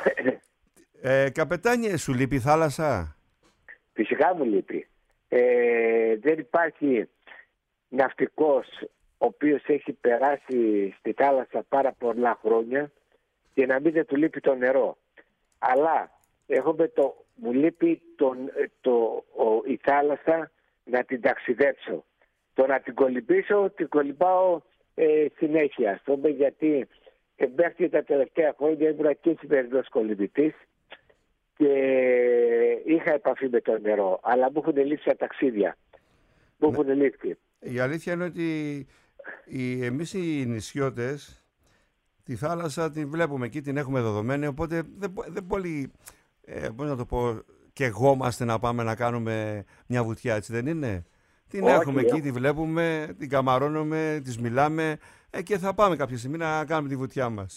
ε, Καπετάνιε, σου λείπει η θάλασσα? Φυσικά μου λείπει. Ε, δεν υπάρχει ναυτικός ο οποίος έχει περάσει στη θάλασσα πάρα πολλά χρόνια και να μην δεν του λείπει το νερό. Αλλά έχουμε το, μου λείπει το, το, ο, η θάλασσα να την ταξιδέψω. Το να την κολυμπήσω, την κολυμπάω ε, συνέχεια. Πούμε, γιατί ε, μέχρι τα τελευταία χρόνια ήμουν και σημερινός κολυμπητής και είχα επαφή με το νερό, αλλά μου έχουν λείψει τα ταξίδια. Μου έχουν λείψει. Η αλήθεια είναι ότι οι, εμείς οι νησιώτες τη θάλασσα την βλέπουμε εκεί, την έχουμε δεδομένη, οπότε δεν, δεν πολύ, ε, πώς να το πω, και εγώμαστε να πάμε να κάνουμε μια βουτιά, έτσι δεν είναι? Την Όχι, έχουμε εκεί, όχι. τη βλέπουμε, την καμαρώνουμε, τις μιλάμε ε, και θα πάμε κάποια στιγμή να κάνουμε τη βουτιά μας.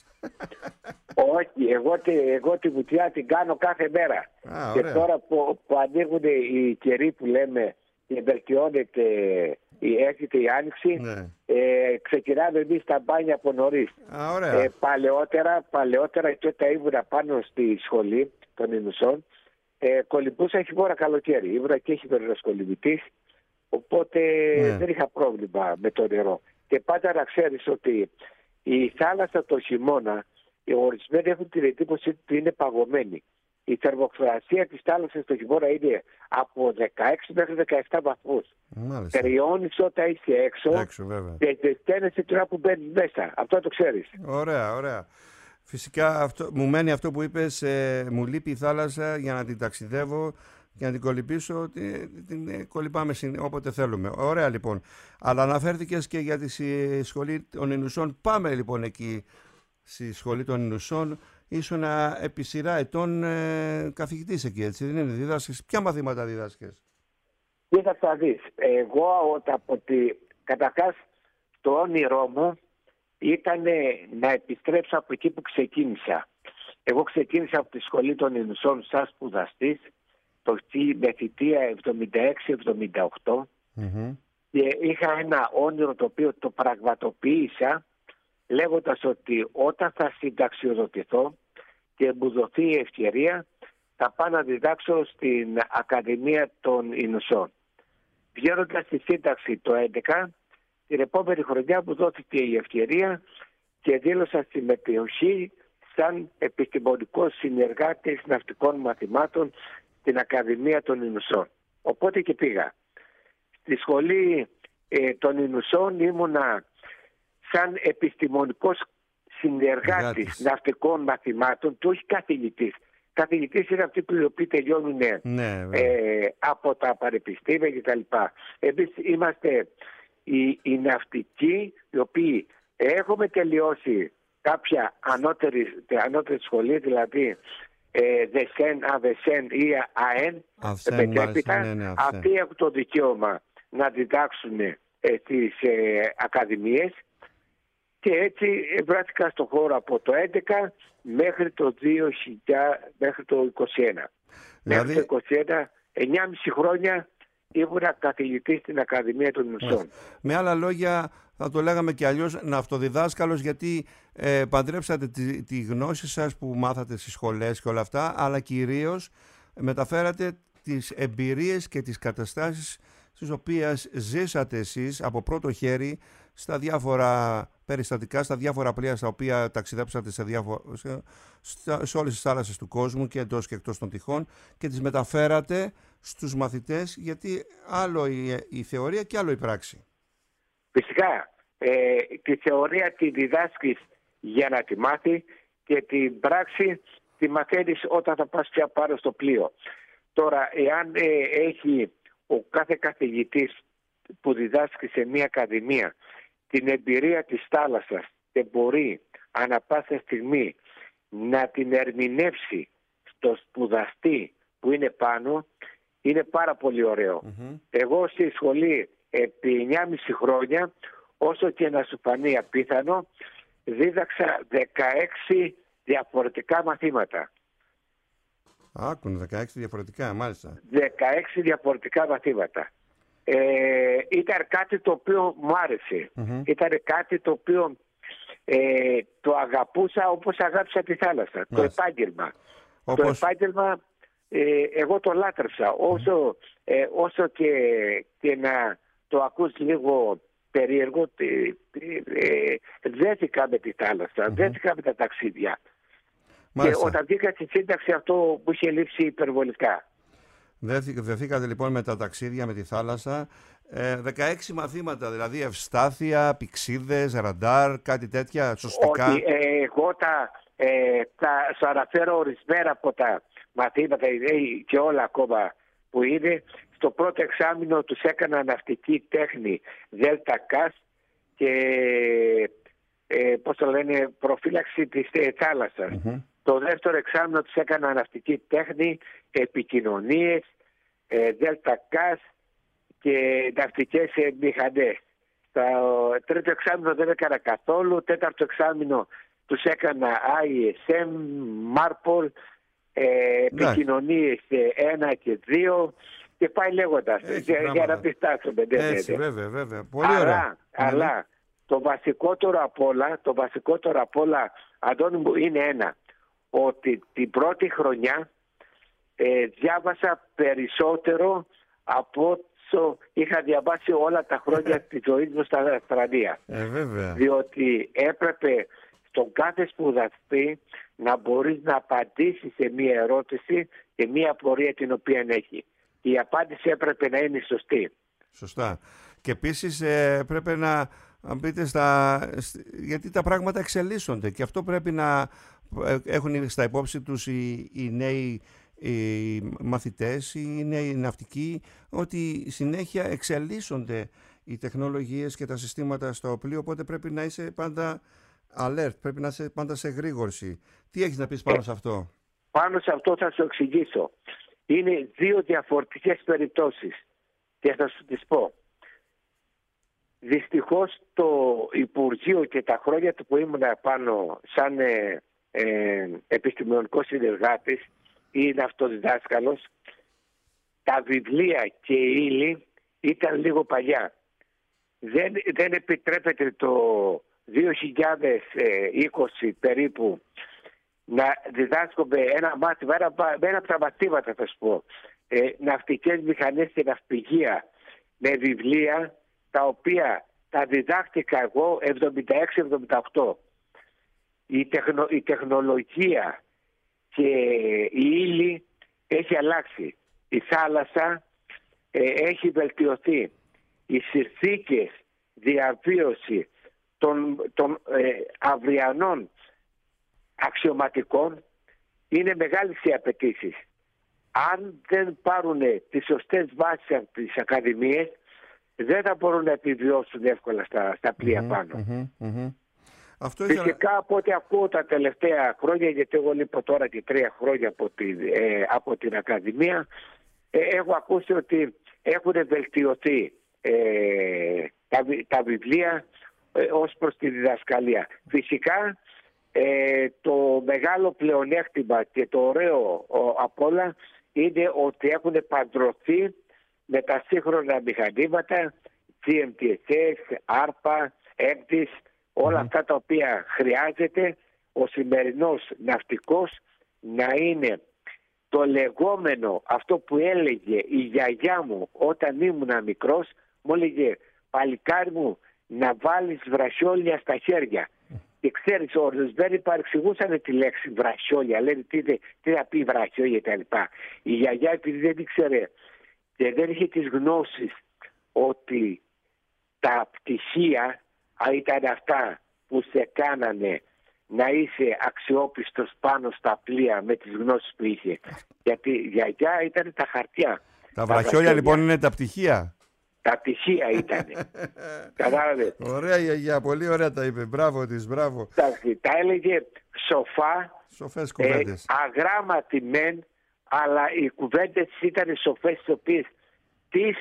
Όχι, εγώ, τη, εγώ τη βουτιά την κάνω κάθε μέρα. Α, και ωραία. τώρα που, που ανοίγουν οι καιροί που λέμε και βελτιώνεται, η- έρχεται η άνοιξη, Ναι. ε, ξεκινάμε εμείς τα μπάνια από νωρίς. Α, ωραία. Ε, παλαιότερα, παλαιότερα και όταν ήμουν πάνω στη σχολή των Ινουσών, ε, κολυμπούσα χειμώνα καλοκαίρι. Ήμουν και χειμερινός κολυμπητής, οπότε Ναι. δεν είχα πρόβλημα με το νερό. Και πάντα να ξέρεις ότι η θάλασσα το χειμώνα, οι ορισμένοι έχουν την εντύπωση ότι είναι παγωμένη. Η θερμοκρασία της θάλασσας το χειμώνα είναι από δεκαέξι μέχρι δεκαεπτά βαθμούς. Μάλιστα. Τελειώνεις όταν είσαι έξω, Έξω, βέβαια. και ζεσταίνεσαι τώρα που μπαίνεις μέσα. Αυτό το ξέρεις. Ωραία, ωραία. Φυσικά αυτό, μου μένει αυτό που είπες, ε, μου λείπει η θάλασσα για να την ταξιδεύω, για να την κολυμπήσω, την, την ε, κολυμπάμε συν- όποτε θέλουμε. Ωραία λοιπόν. Αλλά αναφέρθηκες και για τη συ- σχολή των Ινουσών. Πάμε λοιπόν εκεί στη σχολή των Ινουσών. Ήσουν επί σειρά ετών ε, καθηγητής εκεί, έτσι δεν είναι? Διδάσκες. Ποια μαθήματα διδάσκες? Κοίτα θα δεις. Εγώ όταν από τη... καταρχάς το όνειρό μου ήταν να επιστρέψω από εκεί που ξεκίνησα. Εγώ ξεκίνησα από τη σχολή των Ινουσών σαν σπουδαστής το με θητεία εβδομήντα έξι εβδομήντα οκτώ Mm-hmm. και είχα ένα όνειρο το οποίο το πραγματοποίησα λέγοντας ότι όταν θα συνταξιοδοτηθώ και μου δοθεί η ευκαιρία θα πάω να διδάξω στην Ακαδημία των Ινουσών. Βγαίνοντας στη σύνταξη το έντεκα, την επόμενη χρονιά μου δόθηκε η ευκαιρία και δήλωσα συμμετοχή σαν επιστημονικός συνεργάτης ναυτικών μαθημάτων στην Ακαδημία των Ινουσών. Οπότε και πήγα. Στη σχολή ε, των Ινουσών ήμουνα σαν επιστημονικός συνεργάτης Εργάτης. ναυτικών μαθημάτων και όχι καθηγητής. Καθηγητής είναι αυτοί που οι οποίοι τελειώνουν ε, Ναι, βέβαια. ε, από τα πανεπιστήμια κτλ. Εμείς είμαστε οι, οι ναυτικοί οι οποίοι έχουμε τελειώσει κάποια ανώτερη, ανώτερη σχολή, δηλαδή ε, ΔΕΣΕΝ, ΑΒΕΣΕΝ ή ΑΕΝ, Αυσέν, μετέπειτα, μάλιστα, ναι, ναι, αυσέν. αυτοί έχουν το δικαίωμα να διδάξουν ε, στις ε, ακαδημίες και έτσι βράθηκα στον χώρο από το έντεκα μέχρι το δύο χιλιάδες, μέχρι το είκοσι ένα. Δηλαδή- Μέχρι το είκοσι ένα, εννιάμιση χρόνια ήμουν καθηγητής στην Ακαδημία των Ινουσών. Με άλλα λόγια, θα το λέγαμε και αλλιώς, ναυτοδιδάσκαλος, γιατί ε, παντρέψατε τη, τη γνώση σας που μάθατε στις σχολές και όλα αυτά, αλλά κυρίως μεταφέρατε τις εμπειρίες και τις καταστάσεις στις οποίες ζήσατε εσείς από πρώτο χέρι στα διάφορα περιστατικά, στα διάφορα πλοία στα οποία ταξιδέψατε σε, διάφο... σε, σε όλες τις θάλασσες του κόσμου και εντός και εκτός των τυχών και τις μεταφέρατε στους μαθητές, γιατί άλλο η, η θεωρία και άλλο η πράξη. Φυσικά, ε, τη θεωρία τη διδάσκεις για να τη μάθει και την πράξη τη μαθαίνεις όταν θα πας πια πάνω στο πλοίο. Τώρα, εάν ε, έχει ο κάθε καθηγητής που διδάσκει σε μια ακαδημία την εμπειρία της θάλασσας και μπορεί ανά πάσα στιγμή να την ερμηνεύσει στο σπουδαστή που είναι πάνω, είναι πάρα πολύ ωραίο. Mm-hmm. Εγώ στη σχολή επί εννιά και μισό χρόνια, όσο και να σου φανεί απίθανο, δίδαξα δεκαέξι διαφορετικά μαθήματα. Άκουνε, δεκαέξι διαφορετικά, μάλιστα. δεκαέξι διαφορετικά μαθήματα. Ε, ήταν κάτι το οποίο μου άρεσε. Mm-hmm. Ήταν κάτι το οποίο ε, το αγαπούσα όπως αγάπησα τη θάλασσα. Yes. Το επάγγελμα. Όπως... Το επάγγελμα ε, εγώ το λάτρεψα. Mm-hmm. Όσο, ε, όσο και, και να το ακούς λίγο περίεργο, ε, ε, δέθηκα με τη θάλασσα, mm-hmm. δέθηκα με τα ταξίδια. Μάλιστα. Και όταν βγήκα στη σύνταξη αυτό που είχε λείψει υπερβολικά. Δεθήκατε λοιπόν με τα ταξίδια, με τη θάλασσα. Ε, δεκαέξι μαθήματα, δηλαδή ευστάθεια, πηξίδες, ραντάρ, κάτι τέτοια, σωστικά. Όχι, ε, εγώ τα, ε, τα σου αναφέρω ορισμένα από τα μαθήματα και όλα ακόμα που είναι. Στο πρώτο εξάμηνο τους έκανα ναυτική τέχνη Δέλτα Κας και ε, πώς το λένε, προφύλαξη της ε, θάλασσας. Mm-hmm. Το δεύτερο εξάμηνο τους έκανα ναυτική τέχνη, επικοινωνίες, ε, Δέλτα Κας και ναυτικές ε, μηχανές. Το τρίτο εξάμηνο δεν έκανα καθόλου. Τέταρτο εξάμηνο τους έκανα άι ες εμ, Μάρπολ, ε, επικοινωνίες ένα και δύο και πάει λέγοντας για, για να πιστάσουμε. Έτσι, βέβαια, βέβαια. Πολύ αλλά, ωραία. Αλλά mm. το βασικότερο απ' όλα, το βασικότερο απ' όλα, Αντώνη μου, είναι ένα. Ότι την πρώτη χρονιά ε, διάβασα περισσότερο από όσο είχα διαβάσει όλα τα χρόνια της ζωής μου στα Αυστραλία. Ε, βέβαια. Διότι έπρεπε στον κάθε σπουδαστή να μπορείς να απαντήσεις σε μία ερώτηση και μία απορία την οποία έχει. Η απάντηση έπρεπε να είναι σωστή. Σωστά. Και επίσης ε, πρέπει να μπείτε στα... γιατί τα πράγματα εξελίσσονται και αυτό πρέπει να έχουν στα υπόψη τους οι, οι νέοι οι μαθητές, οι νέοι ναυτικοί, ότι συνέχεια εξελίσσονται οι τεχνολογίες και τα συστήματα στο πλοίο, οπότε πρέπει να είσαι πάντα alert, πρέπει να είσαι πάντα σε γρήγορση. Τι έχεις να πεις πάνω ε, σε αυτό? Πάνω σε αυτό θα σου εξηγήσω. Είναι δύο διαφορετικές περιπτώσεις και θα σου τις πω. Δυστυχώς το Υπουργείο και τα χρόνια του που ήμουν πάνω σαν ε, ε, επιστημονικός συνεργάτης ή ναυτοδιδάσκαλος, τα βιβλία και η ύλη ήταν λίγο παλιά. Δεν, δεν επιτρέπεται το δύο χιλιάδες είκοσι περίπου να διδάσκομαι ένα μάθημα, ένα, ένα από τα μαθήματα θα σου πω, ε, ναυτικές μηχανές και ναυπηγεία με βιβλία τα οποία τα διδάχτηκα εγώ εβδομήντα έξι εβδομήντα οκτώ. Η, τεχνο, η τεχνολογία και η ύλη έχει αλλάξει. Η θάλασσα ε, έχει βελτιωθεί. Οι συνθήκες διαβίωση των, των ε, αυριανών αξιωματικών είναι μεγάλες οι απαιτήσεις. Αν δεν πάρουν τις σωστές βάσεις από τις ακαδημίες, δεν θα μπορούν να επιβιώσουν εύκολα στα, στα πλοία mm-hmm, πάνω. Mm-hmm, mm-hmm. Αυτό Φυσικά ήθελα... από ό,τι ακούω τα τελευταία χρόνια, γιατί εγώ λείπω τώρα και τρία χρόνια από την, ε, από την Ακαδημία, ε, έχω ακούσει ότι έχουν βελτιωθεί ε, τα, τα βιβλία ε, ως προς τη διδασκαλία. Φυσικά ε, το μεγάλο πλεονέκτημα και το ωραίο ο, απ' όλα είναι ότι έχουν παντρωθεί με τα σύγχρονα μηχανήματα, τζι εμ τι ες ες, άρπα, έμπτις, όλα mm-hmm. αυτά τα οποία χρειάζεται ο σημερινός ναυτικός να είναι το λεγόμενο, αυτό που έλεγε η γιαγιά μου όταν ήμουν μικρός, μου έλεγε παλικάρι μου να βάλεις βρασιόλια στα χέρια. Mm. Και ξέρεις, ορισμένοι παρεξηγούσαν τη λέξη βρασιόλια, λένε τι, τι θα πει βρασιόλια κτλ. Η γιαγιά επειδή δεν ήξερε και δεν είχε τις γνώσεις ότι τα πτυχία ήταν αυτά που σε κάνανε να είσαι αξιόπιστος πάνω στα πλοία με τις γνώσεις που είχε. Γιατί η γιαγιά ήταν τα χαρτιά. Τα βραχιόλια λοιπόν είναι τα πτυχία. Τα πτυχία ήταν. Κατάλαβε. Ωραία γιαγιά, πολύ ωραία τα είπε. Μπράβο της, μπράβο. Εντάξει, τα έλεγε σοφά, Σοφές ε, κουβέντες. αγράμματοι μεν, αλλά οι κουβέντες ήταν σοφές, τις οποίες τις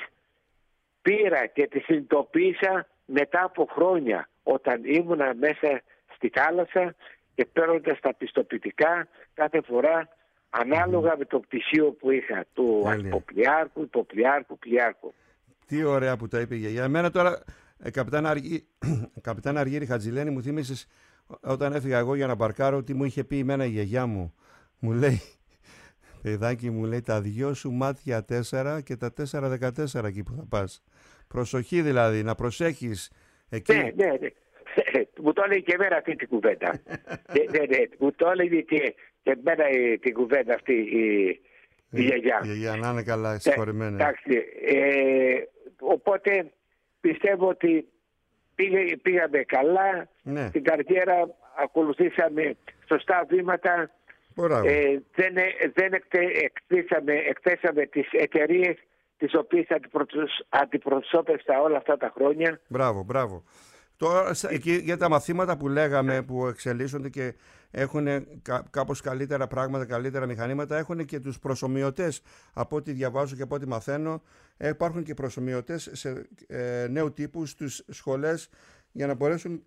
πήρα και τις συνειδητοποίησα μετά από χρόνια, όταν ήμουνα μέσα στη θάλασσα και παίρνοντας τα πιστοποιητικά κάθε φορά ανάλογα mm. με το πτυχίο που είχα, του αρχιποπλιάρχου, υποπλιάρχου, πλιάρχου. Τι ωραία που τα είπε η γιαγιά. Εμένα τώρα, ε, καπιτάν, Αργύ... καπιτάν Αργύρη Χατζηλένη, μου θύμισες όταν έφυγα εγώ για να παρκάρω, τι μου είχε πει εμένα η γιαγιά μου. Μου λέει, παιδάκι μου, λέει, τα δυο σου μάτια τέσσερα και τα τέσσερα δεκατέσσερα εκεί που θα πας. Προσοχή δηλαδή, να προσέχεις εκεί. Ναι, ναι, ναι. Μου το έλεγε και εμένα αυτή την κουβέντα. ναι, ναι, ναι. Μου το έλεγε και, και εμένα την κουβέντα αυτή η, η γιαγιά. Η γιαγιά, να είναι καλά, συγχωρεμένη. Εντάξει, ε, οπότε πιστεύω ότι πήγε, πήγαμε καλά, ναι. Στην καριέρα ακολουθήσαμε σωστά βήματα, ε, δεν, δεν εκθέσαμε, εκθέσαμε τις εταιρείες τις οποίες αντιπροσώπευσα όλα αυτά τα χρόνια. Μπράβο, μπράβο. Τώρα εκεί για τα μαθήματα που λέγαμε που εξελίσσονται και έχουν κά, κάπως καλύτερα πράγματα, καλύτερα μηχανήματα, έχουν και τους προσομοιωτές. Από ό,τι διαβάζω και από ό,τι μαθαίνω, υπάρχουν και προσομοιωτές σε ε, νέου τύπου στις σχολές για να μπορέσουν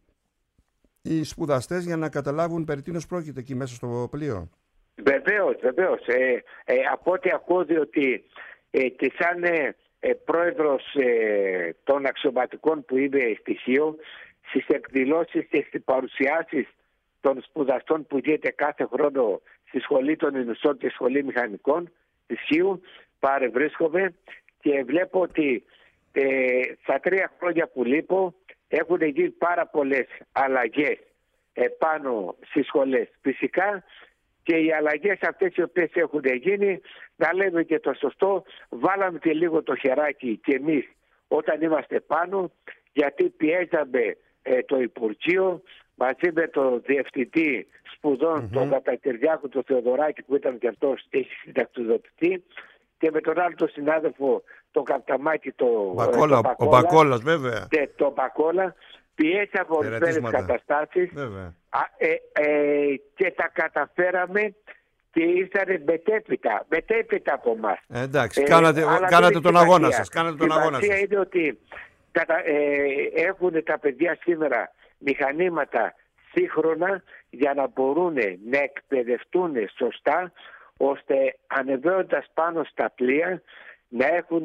οι σπουδαστές για να καταλάβουν περί τίνος πρόκειται εκεί μέσα στο πλοίο. Βεβαίως, βεβαίως. Ε, ε, από ό,τι ακούω, διότι ε, και σαν ε, ε, πρόεδρος ε, των αξιωματικών που είμαι στοιχείο, στις εκδηλώσεις και στις παρουσιάσεις των σπουδαστών που γίνεται κάθε χρόνο στη Σχολή των Ινουσών και Σχολή Μηχανικών της Χίου, παρευρίσκομαι και βλέπω ότι ε, στα τρία χρόνια που λείπω έχουν γίνει πάρα πολλές αλλαγές ε, πάνω στις σχολές. Φυσικά και οι αλλαγές αυτές οι οποίες έχουν γίνει, να λέμε και το σωστό, βάλαμε και λίγο το χεράκι και εμείς όταν είμαστε πάνω, γιατί πιέζαμε ε, το Υπουργείο μαζί με το Διευθυντή Σπουδών, mm-hmm. τον Κατακυριάκο, τον Θεοδωράκη που ήταν και αυτός έχει συνταξιδοτηθεί, και με τον άλλο τον συνάδελφο, τον Καπταμάκη, το Μπακόλα, το ο Μπακόλας βέβαια. Και τον Μπακόλα, πιέσαμε ορισμένες καταστάσεις α, ε, ε, και τα καταφέραμε και ήρθανε μετέπειτα, μετέπειτα από εμάς. Ε, εντάξει, ε, κάνατε, κάνατε τον αγώνα σας. Κάνατε τον αγώνα σας. Η σημασία είναι ότι κατα, ε, έχουν τα παιδιά σήμερα μηχανήματα σύγχρονα για να μπορούν να εκπαιδευτούν σωστά, ώστε ανεβαίνοντας πάνω στα πλοία να έχουν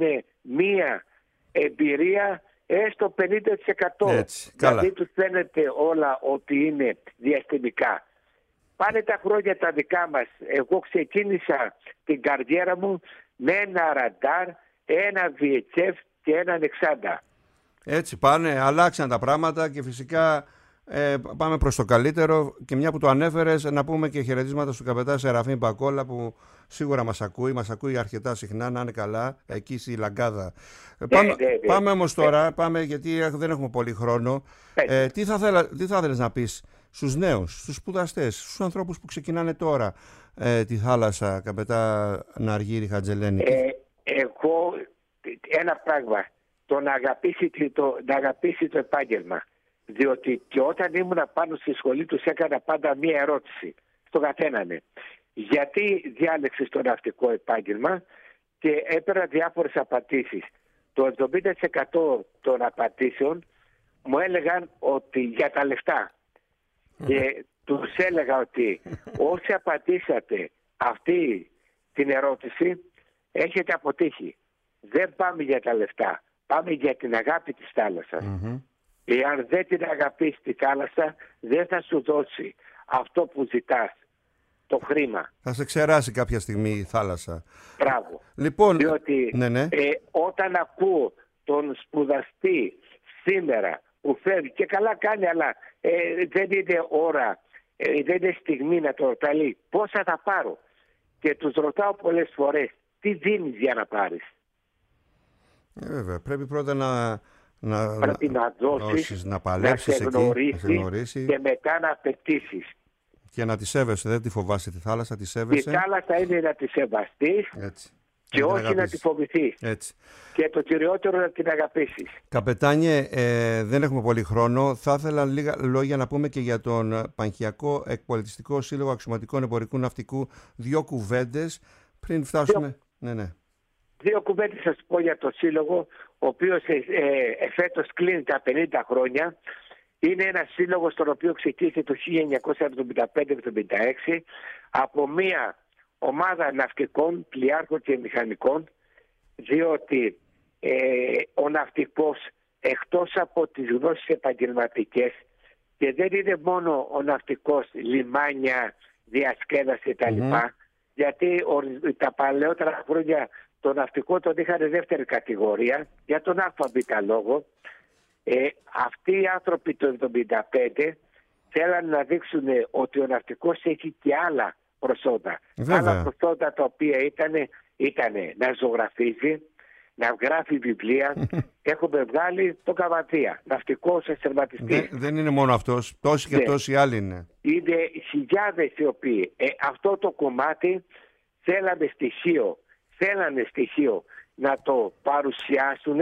μία εμπειρία έστω πενήντα τοις εκατό. Έτσι, γιατί τους φαίνεται όλα ότι είναι διαστημικά. Πάνε τα χρόνια τα δικά μας. Εγώ ξεκίνησα την καριέρα μου με ένα ραντάρ, ένα βι έιτς εφ και ένα εξάντα. Έτσι πάνε, αλλάξαν τα πράγματα και φυσικά ε, πάμε προς το καλύτερο. Και μια που το ανέφερες, να πούμε και χαιρετίσματα στον καπετάν Σεραφείμ Μπακόλα που σίγουρα μας ακούει, μας ακούει αρκετά συχνά, να είναι καλά εκεί στη Λαγκάδα. Ε, πάμε ναι, ναι, ναι. πάμε όμως τώρα, πάμε, γιατί δεν έχουμε πολύ χρόνο. Ε, τι, θα θέλα, τι θα θέλεις να πεις στους νέους, στους σπουδαστές, στους ανθρώπους που ξεκινάνε τώρα ε, τη θάλασσα, καπετάν Αργύρη Χατζηλένη? Ε, εγώ ένα πράγμα, το να αγαπήσει το, να αγαπήσει το επάγγελμα. Διότι και όταν ήμουν πάνω στη σχολή τους έκανα πάντα μία ερώτηση στον καθέναν. Γιατί διάλεξες το ναυτικό επάγγελμα, και έπαιρνα διάφορες απαντήσεις. Το εβδομήντα τοις εκατό των απαντήσεων μου έλεγαν ότι για τα λεφτά. Και τους έλεγα ότι όσοι απαντήσατε αυτή την ερώτηση έχετε αποτύχει. Δεν πάμε για τα λεφτά, πάμε για την αγάπη της θάλασσας. Mm-hmm. Εάν δεν την αγαπείς τη θάλασσα, δεν θα σου δώσει αυτό που ζητάς, το χρήμα. Θα σε ξεράσει κάποια στιγμή η θάλασσα. Μπράβο. Λοιπόν, διότι ναι, ναι. Ε, όταν ακούω τον σπουδαστή σήμερα που φεύγει, και καλά κάνει, αλλά ε, δεν είναι ώρα, ε, δεν είναι στιγμή να το ρωτάει πόσα θα πάρω. Και τους ρωτάω πολλές φορές, τι δίνεις για να πάρεις? Ε, βέβαια, πρέπει πρώτα να... Να, πρέπει να, να δώσεις, να παλέψεις να σε εκεί, να σε γνωρίσει και μετά να απαιτήσεις. Και να τη σέβεσαι, δεν τη φοβάσαι τη θάλασσα, τη σέβεσαι. Η θάλασσα είναι να τη σεβαστείς. Έτσι. Και να όχι να τη φοβηθείς. Έτσι. Και το κυριότερο να την αγαπήσεις. Καπετάνιε, ε, δεν έχουμε πολύ χρόνο. Θα ήθελα λίγα λόγια να πούμε και για τον Πανχιακό Εκπολιτιστικό Σύλλογο Αξιωματικών Εμπορικού Ναυτικού. Δύο κουβέντες πριν φτάσουμε. Δύο, ναι, ναι. δύο κουβέντες θα σου πω για το σύλλογο, ο οποίος ε, ε, φέτος κλείνει τα πενήντα χρόνια. Είναι ένα σύλλογο στον οποίο ξεκίνησε το χίλια εννιακόσια εβδομήντα πέντε εβδομήντα έξι από μια ομάδα ναυτικών, πλοιάρχων και μηχανικών, διότι ε, ο ναυτικός εκτός από τις γνώσεις επαγγελματικές, και δεν είναι μόνο ο ναυτικός λιμάνια, διασκέδαση κτλ. Mm-hmm. Γιατί ο, τα παλαιότερα χρόνια το ναυτικό τον είχαν δεύτερη κατηγορία για τον ΑΒ λόγο. Ε, αυτοί οι άνθρωποι το εβδομήντα πέντε θέλαν να δείξουν ότι ο ναυτικός έχει και άλλα προσόντα. Βέβαια. Άλλα προσόντα τα οποία ήταν, ήταν να ζωγραφίζει, να γράφει βιβλία. Έχουμε βγάλει τον Καβαντία, ναυτικός αστερματιστής. Δεν, δεν είναι μόνο αυτός, τόσοι και ναι. τόσοι άλλοι είναι. Είναι χιλιάδες οι οποίοι ε, αυτό το κομμάτι θέλανε στοιχείο, θέλανε στοιχείο να το παρουσιάσουν,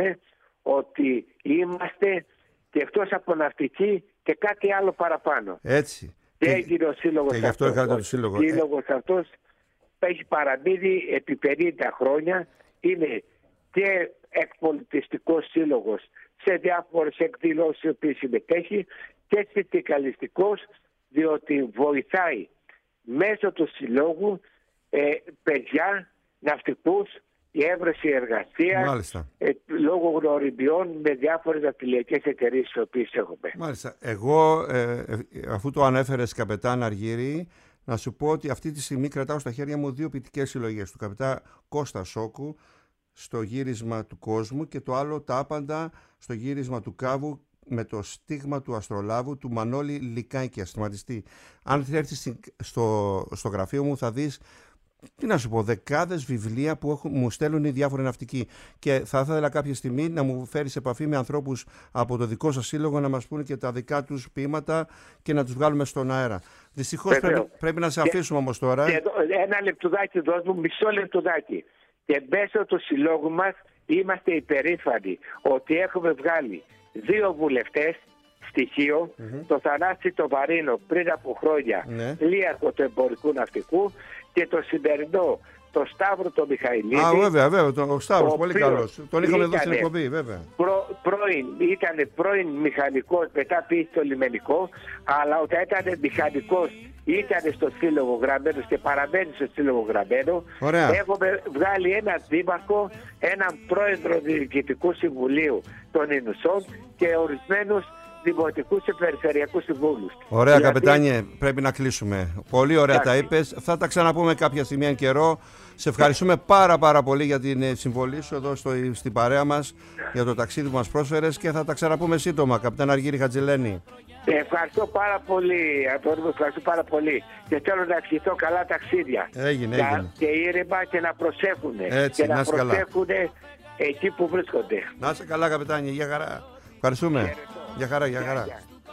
ότι είμαστε και εκτός από ναυτική και κάτι άλλο παραπάνω. Έτσι. Και έγινε ο σύλλογος και αυτός. Αυτό ο σύλλογο. σύλλογος αυτός έχει παραμείνει επί πενήντα χρόνια. Είναι και εκπολιτιστικός σύλλογος σε διάφορες εκδηλώσεις οι οποίες συμμετέχει και συνδικαλιστικός, διότι βοηθάει μέσω του συλλόγου ε, παιδιά, ναυτικούς, η έβρεση εργασία, ε, λόγω γνωριμιών με διάφορες ναυτιλιακές εταιρείες τις οποίες έχουμε. Μάλιστα. Εγώ, ε, αφού το ανέφερες, καπετάν Αργύρη, να σου πω ότι αυτή τη στιγμή κρατάω στα χέρια μου δύο ποιητικές συλλογές του καπετάν Κώστα Σόκου, στο γύρισμα του κόσμου, και το άλλο τα άπαντα στο γύρισμα του Κάβου με το στίγμα του αστρολάβου του Μανώλη Λικάκη, αστροματιστή. Αν έρθεις στο, στο γραφείο μου θα δεις, τι να σου πω, δεκάδες βιβλία που έχουν, μου στέλνουν οι διάφοροι ναυτικοί. Και θα ήθελα κάποια στιγμή να μου φέρεις επαφή με ανθρώπους από το δικό σας σύλλογο να μας πούνε και τα δικά τους ποίηματα και να τους βγάλουμε στον αέρα. Δυστυχώς πρέπει, πρέπει να σε αφήσουμε όμως τώρα. Και εδώ, ένα λεπτουδάκι, δώσ' μου μισό λεπτουδάκι. Και μέσω του συλλόγου μας είμαστε υπερήφανοι ότι έχουμε βγάλει δύο βουλευτές στοιχείο, mm-hmm. το Θανάση το Βαρίνο πριν από χρόνια, ναι. πλοίαρχο του εμπορικού ναυτικού, και το σημερινό το Σταύρο το Μιχαηλίδη. Α, βέβαια, βέβαια, τον, ο Σταύρος, πολύ καλός. Τον είχαμε εδώ στην εκπομπή, βέβαια. Προ, πρώην, ήταν πρώην μηχανικός, μετά πήγε στο λιμενικό, αλλά όταν ήταν μηχανικός ήταν στο σύλλογο γραμμένο και παραμένει στο σύλλογο γραμμένο. Ωραία. Έχουμε βγάλει έναν δήμαρχο, έναν πρόεδρο διοικητικού συμβουλίου των Ινουσών και ορισμένους δημοτικούς και περιφερειακούς συμβούλους. Ωραία, δηλαδή... καπετάνιε, πρέπει να κλείσουμε. Πολύ ωραία Άχι. Τα είπες. Θα τα ξαναπούμε κάποια στιγμή εν καιρό. Σε ευχαριστούμε πάρα πάρα πολύ για την συμβολή σου εδώ στο, στην παρέα μας, για το ταξίδι που μας πρόσφερες, και θα τα ξαναπούμε σύντομα, καπετάν Αργύρη Χατζηλένη. Ευχαριστώ πάρα πολύ, Αντώνη, ευχαριστώ πάρα πολύ. Και θέλω να ευχηθώ καλά ταξίδια. Έγινε, να, έγινε. Και ήρεμα και να προσέχουν. Έτσι, και να να προσέχουν καλά. εκεί που βρίσκονται. Να είσαι καλά, καπετάνιε, για χαρά. Ευχαριστούμε. Για χαρά, για χαρά.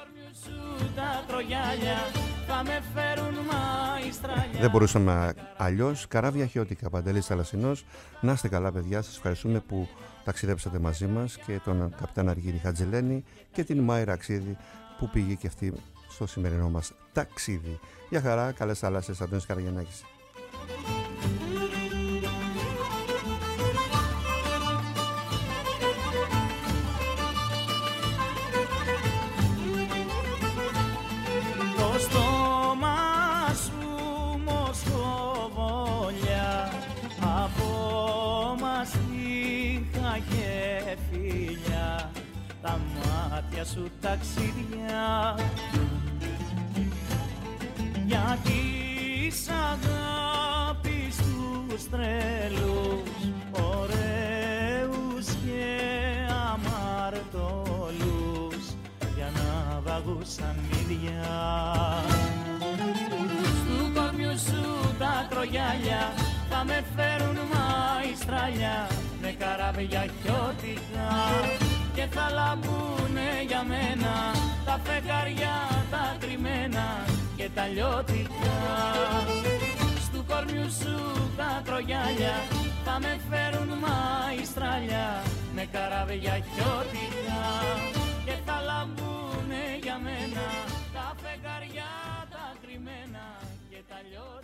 Δεν μπορούσαμε αλλιώς. Καράβια χιώτικα, Παντελής Θαλασσινός. Να είστε καλά, παιδιά. Σας ευχαριστούμε που ταξιδέψατε μαζί μας, και τον καπιτάν Αργύρη Χατζηλένη και την Μάιρα Αξίδη που πήγε και αυτή στο σημερινό μας ταξίδι. Για χαρά, καλές θάλασσες, Αντώνης Καραγιαννάκης. Τα μάτια σου ταξίδια για της αγάπης τους τρελούς, ωραίους και αμαρτωλούς, για να βαγούσαν ίδια. Στου κορμιού σου τα κρογιάλια θα με φέρουν μαϊστράλια, με καράβια χιώτικα, και θα λαμπούνε για μένα τα φεγγαριά τα κρυμμένα και τα λιώτικα. Στου κορμιού σου τα κρογιάλια θα με φέρουν μαϊστράλια με καράβια χιώτικα και θα λαμπούνε για μένα τα φεγγαριά τα κρυμμένα και τα λιώτικα.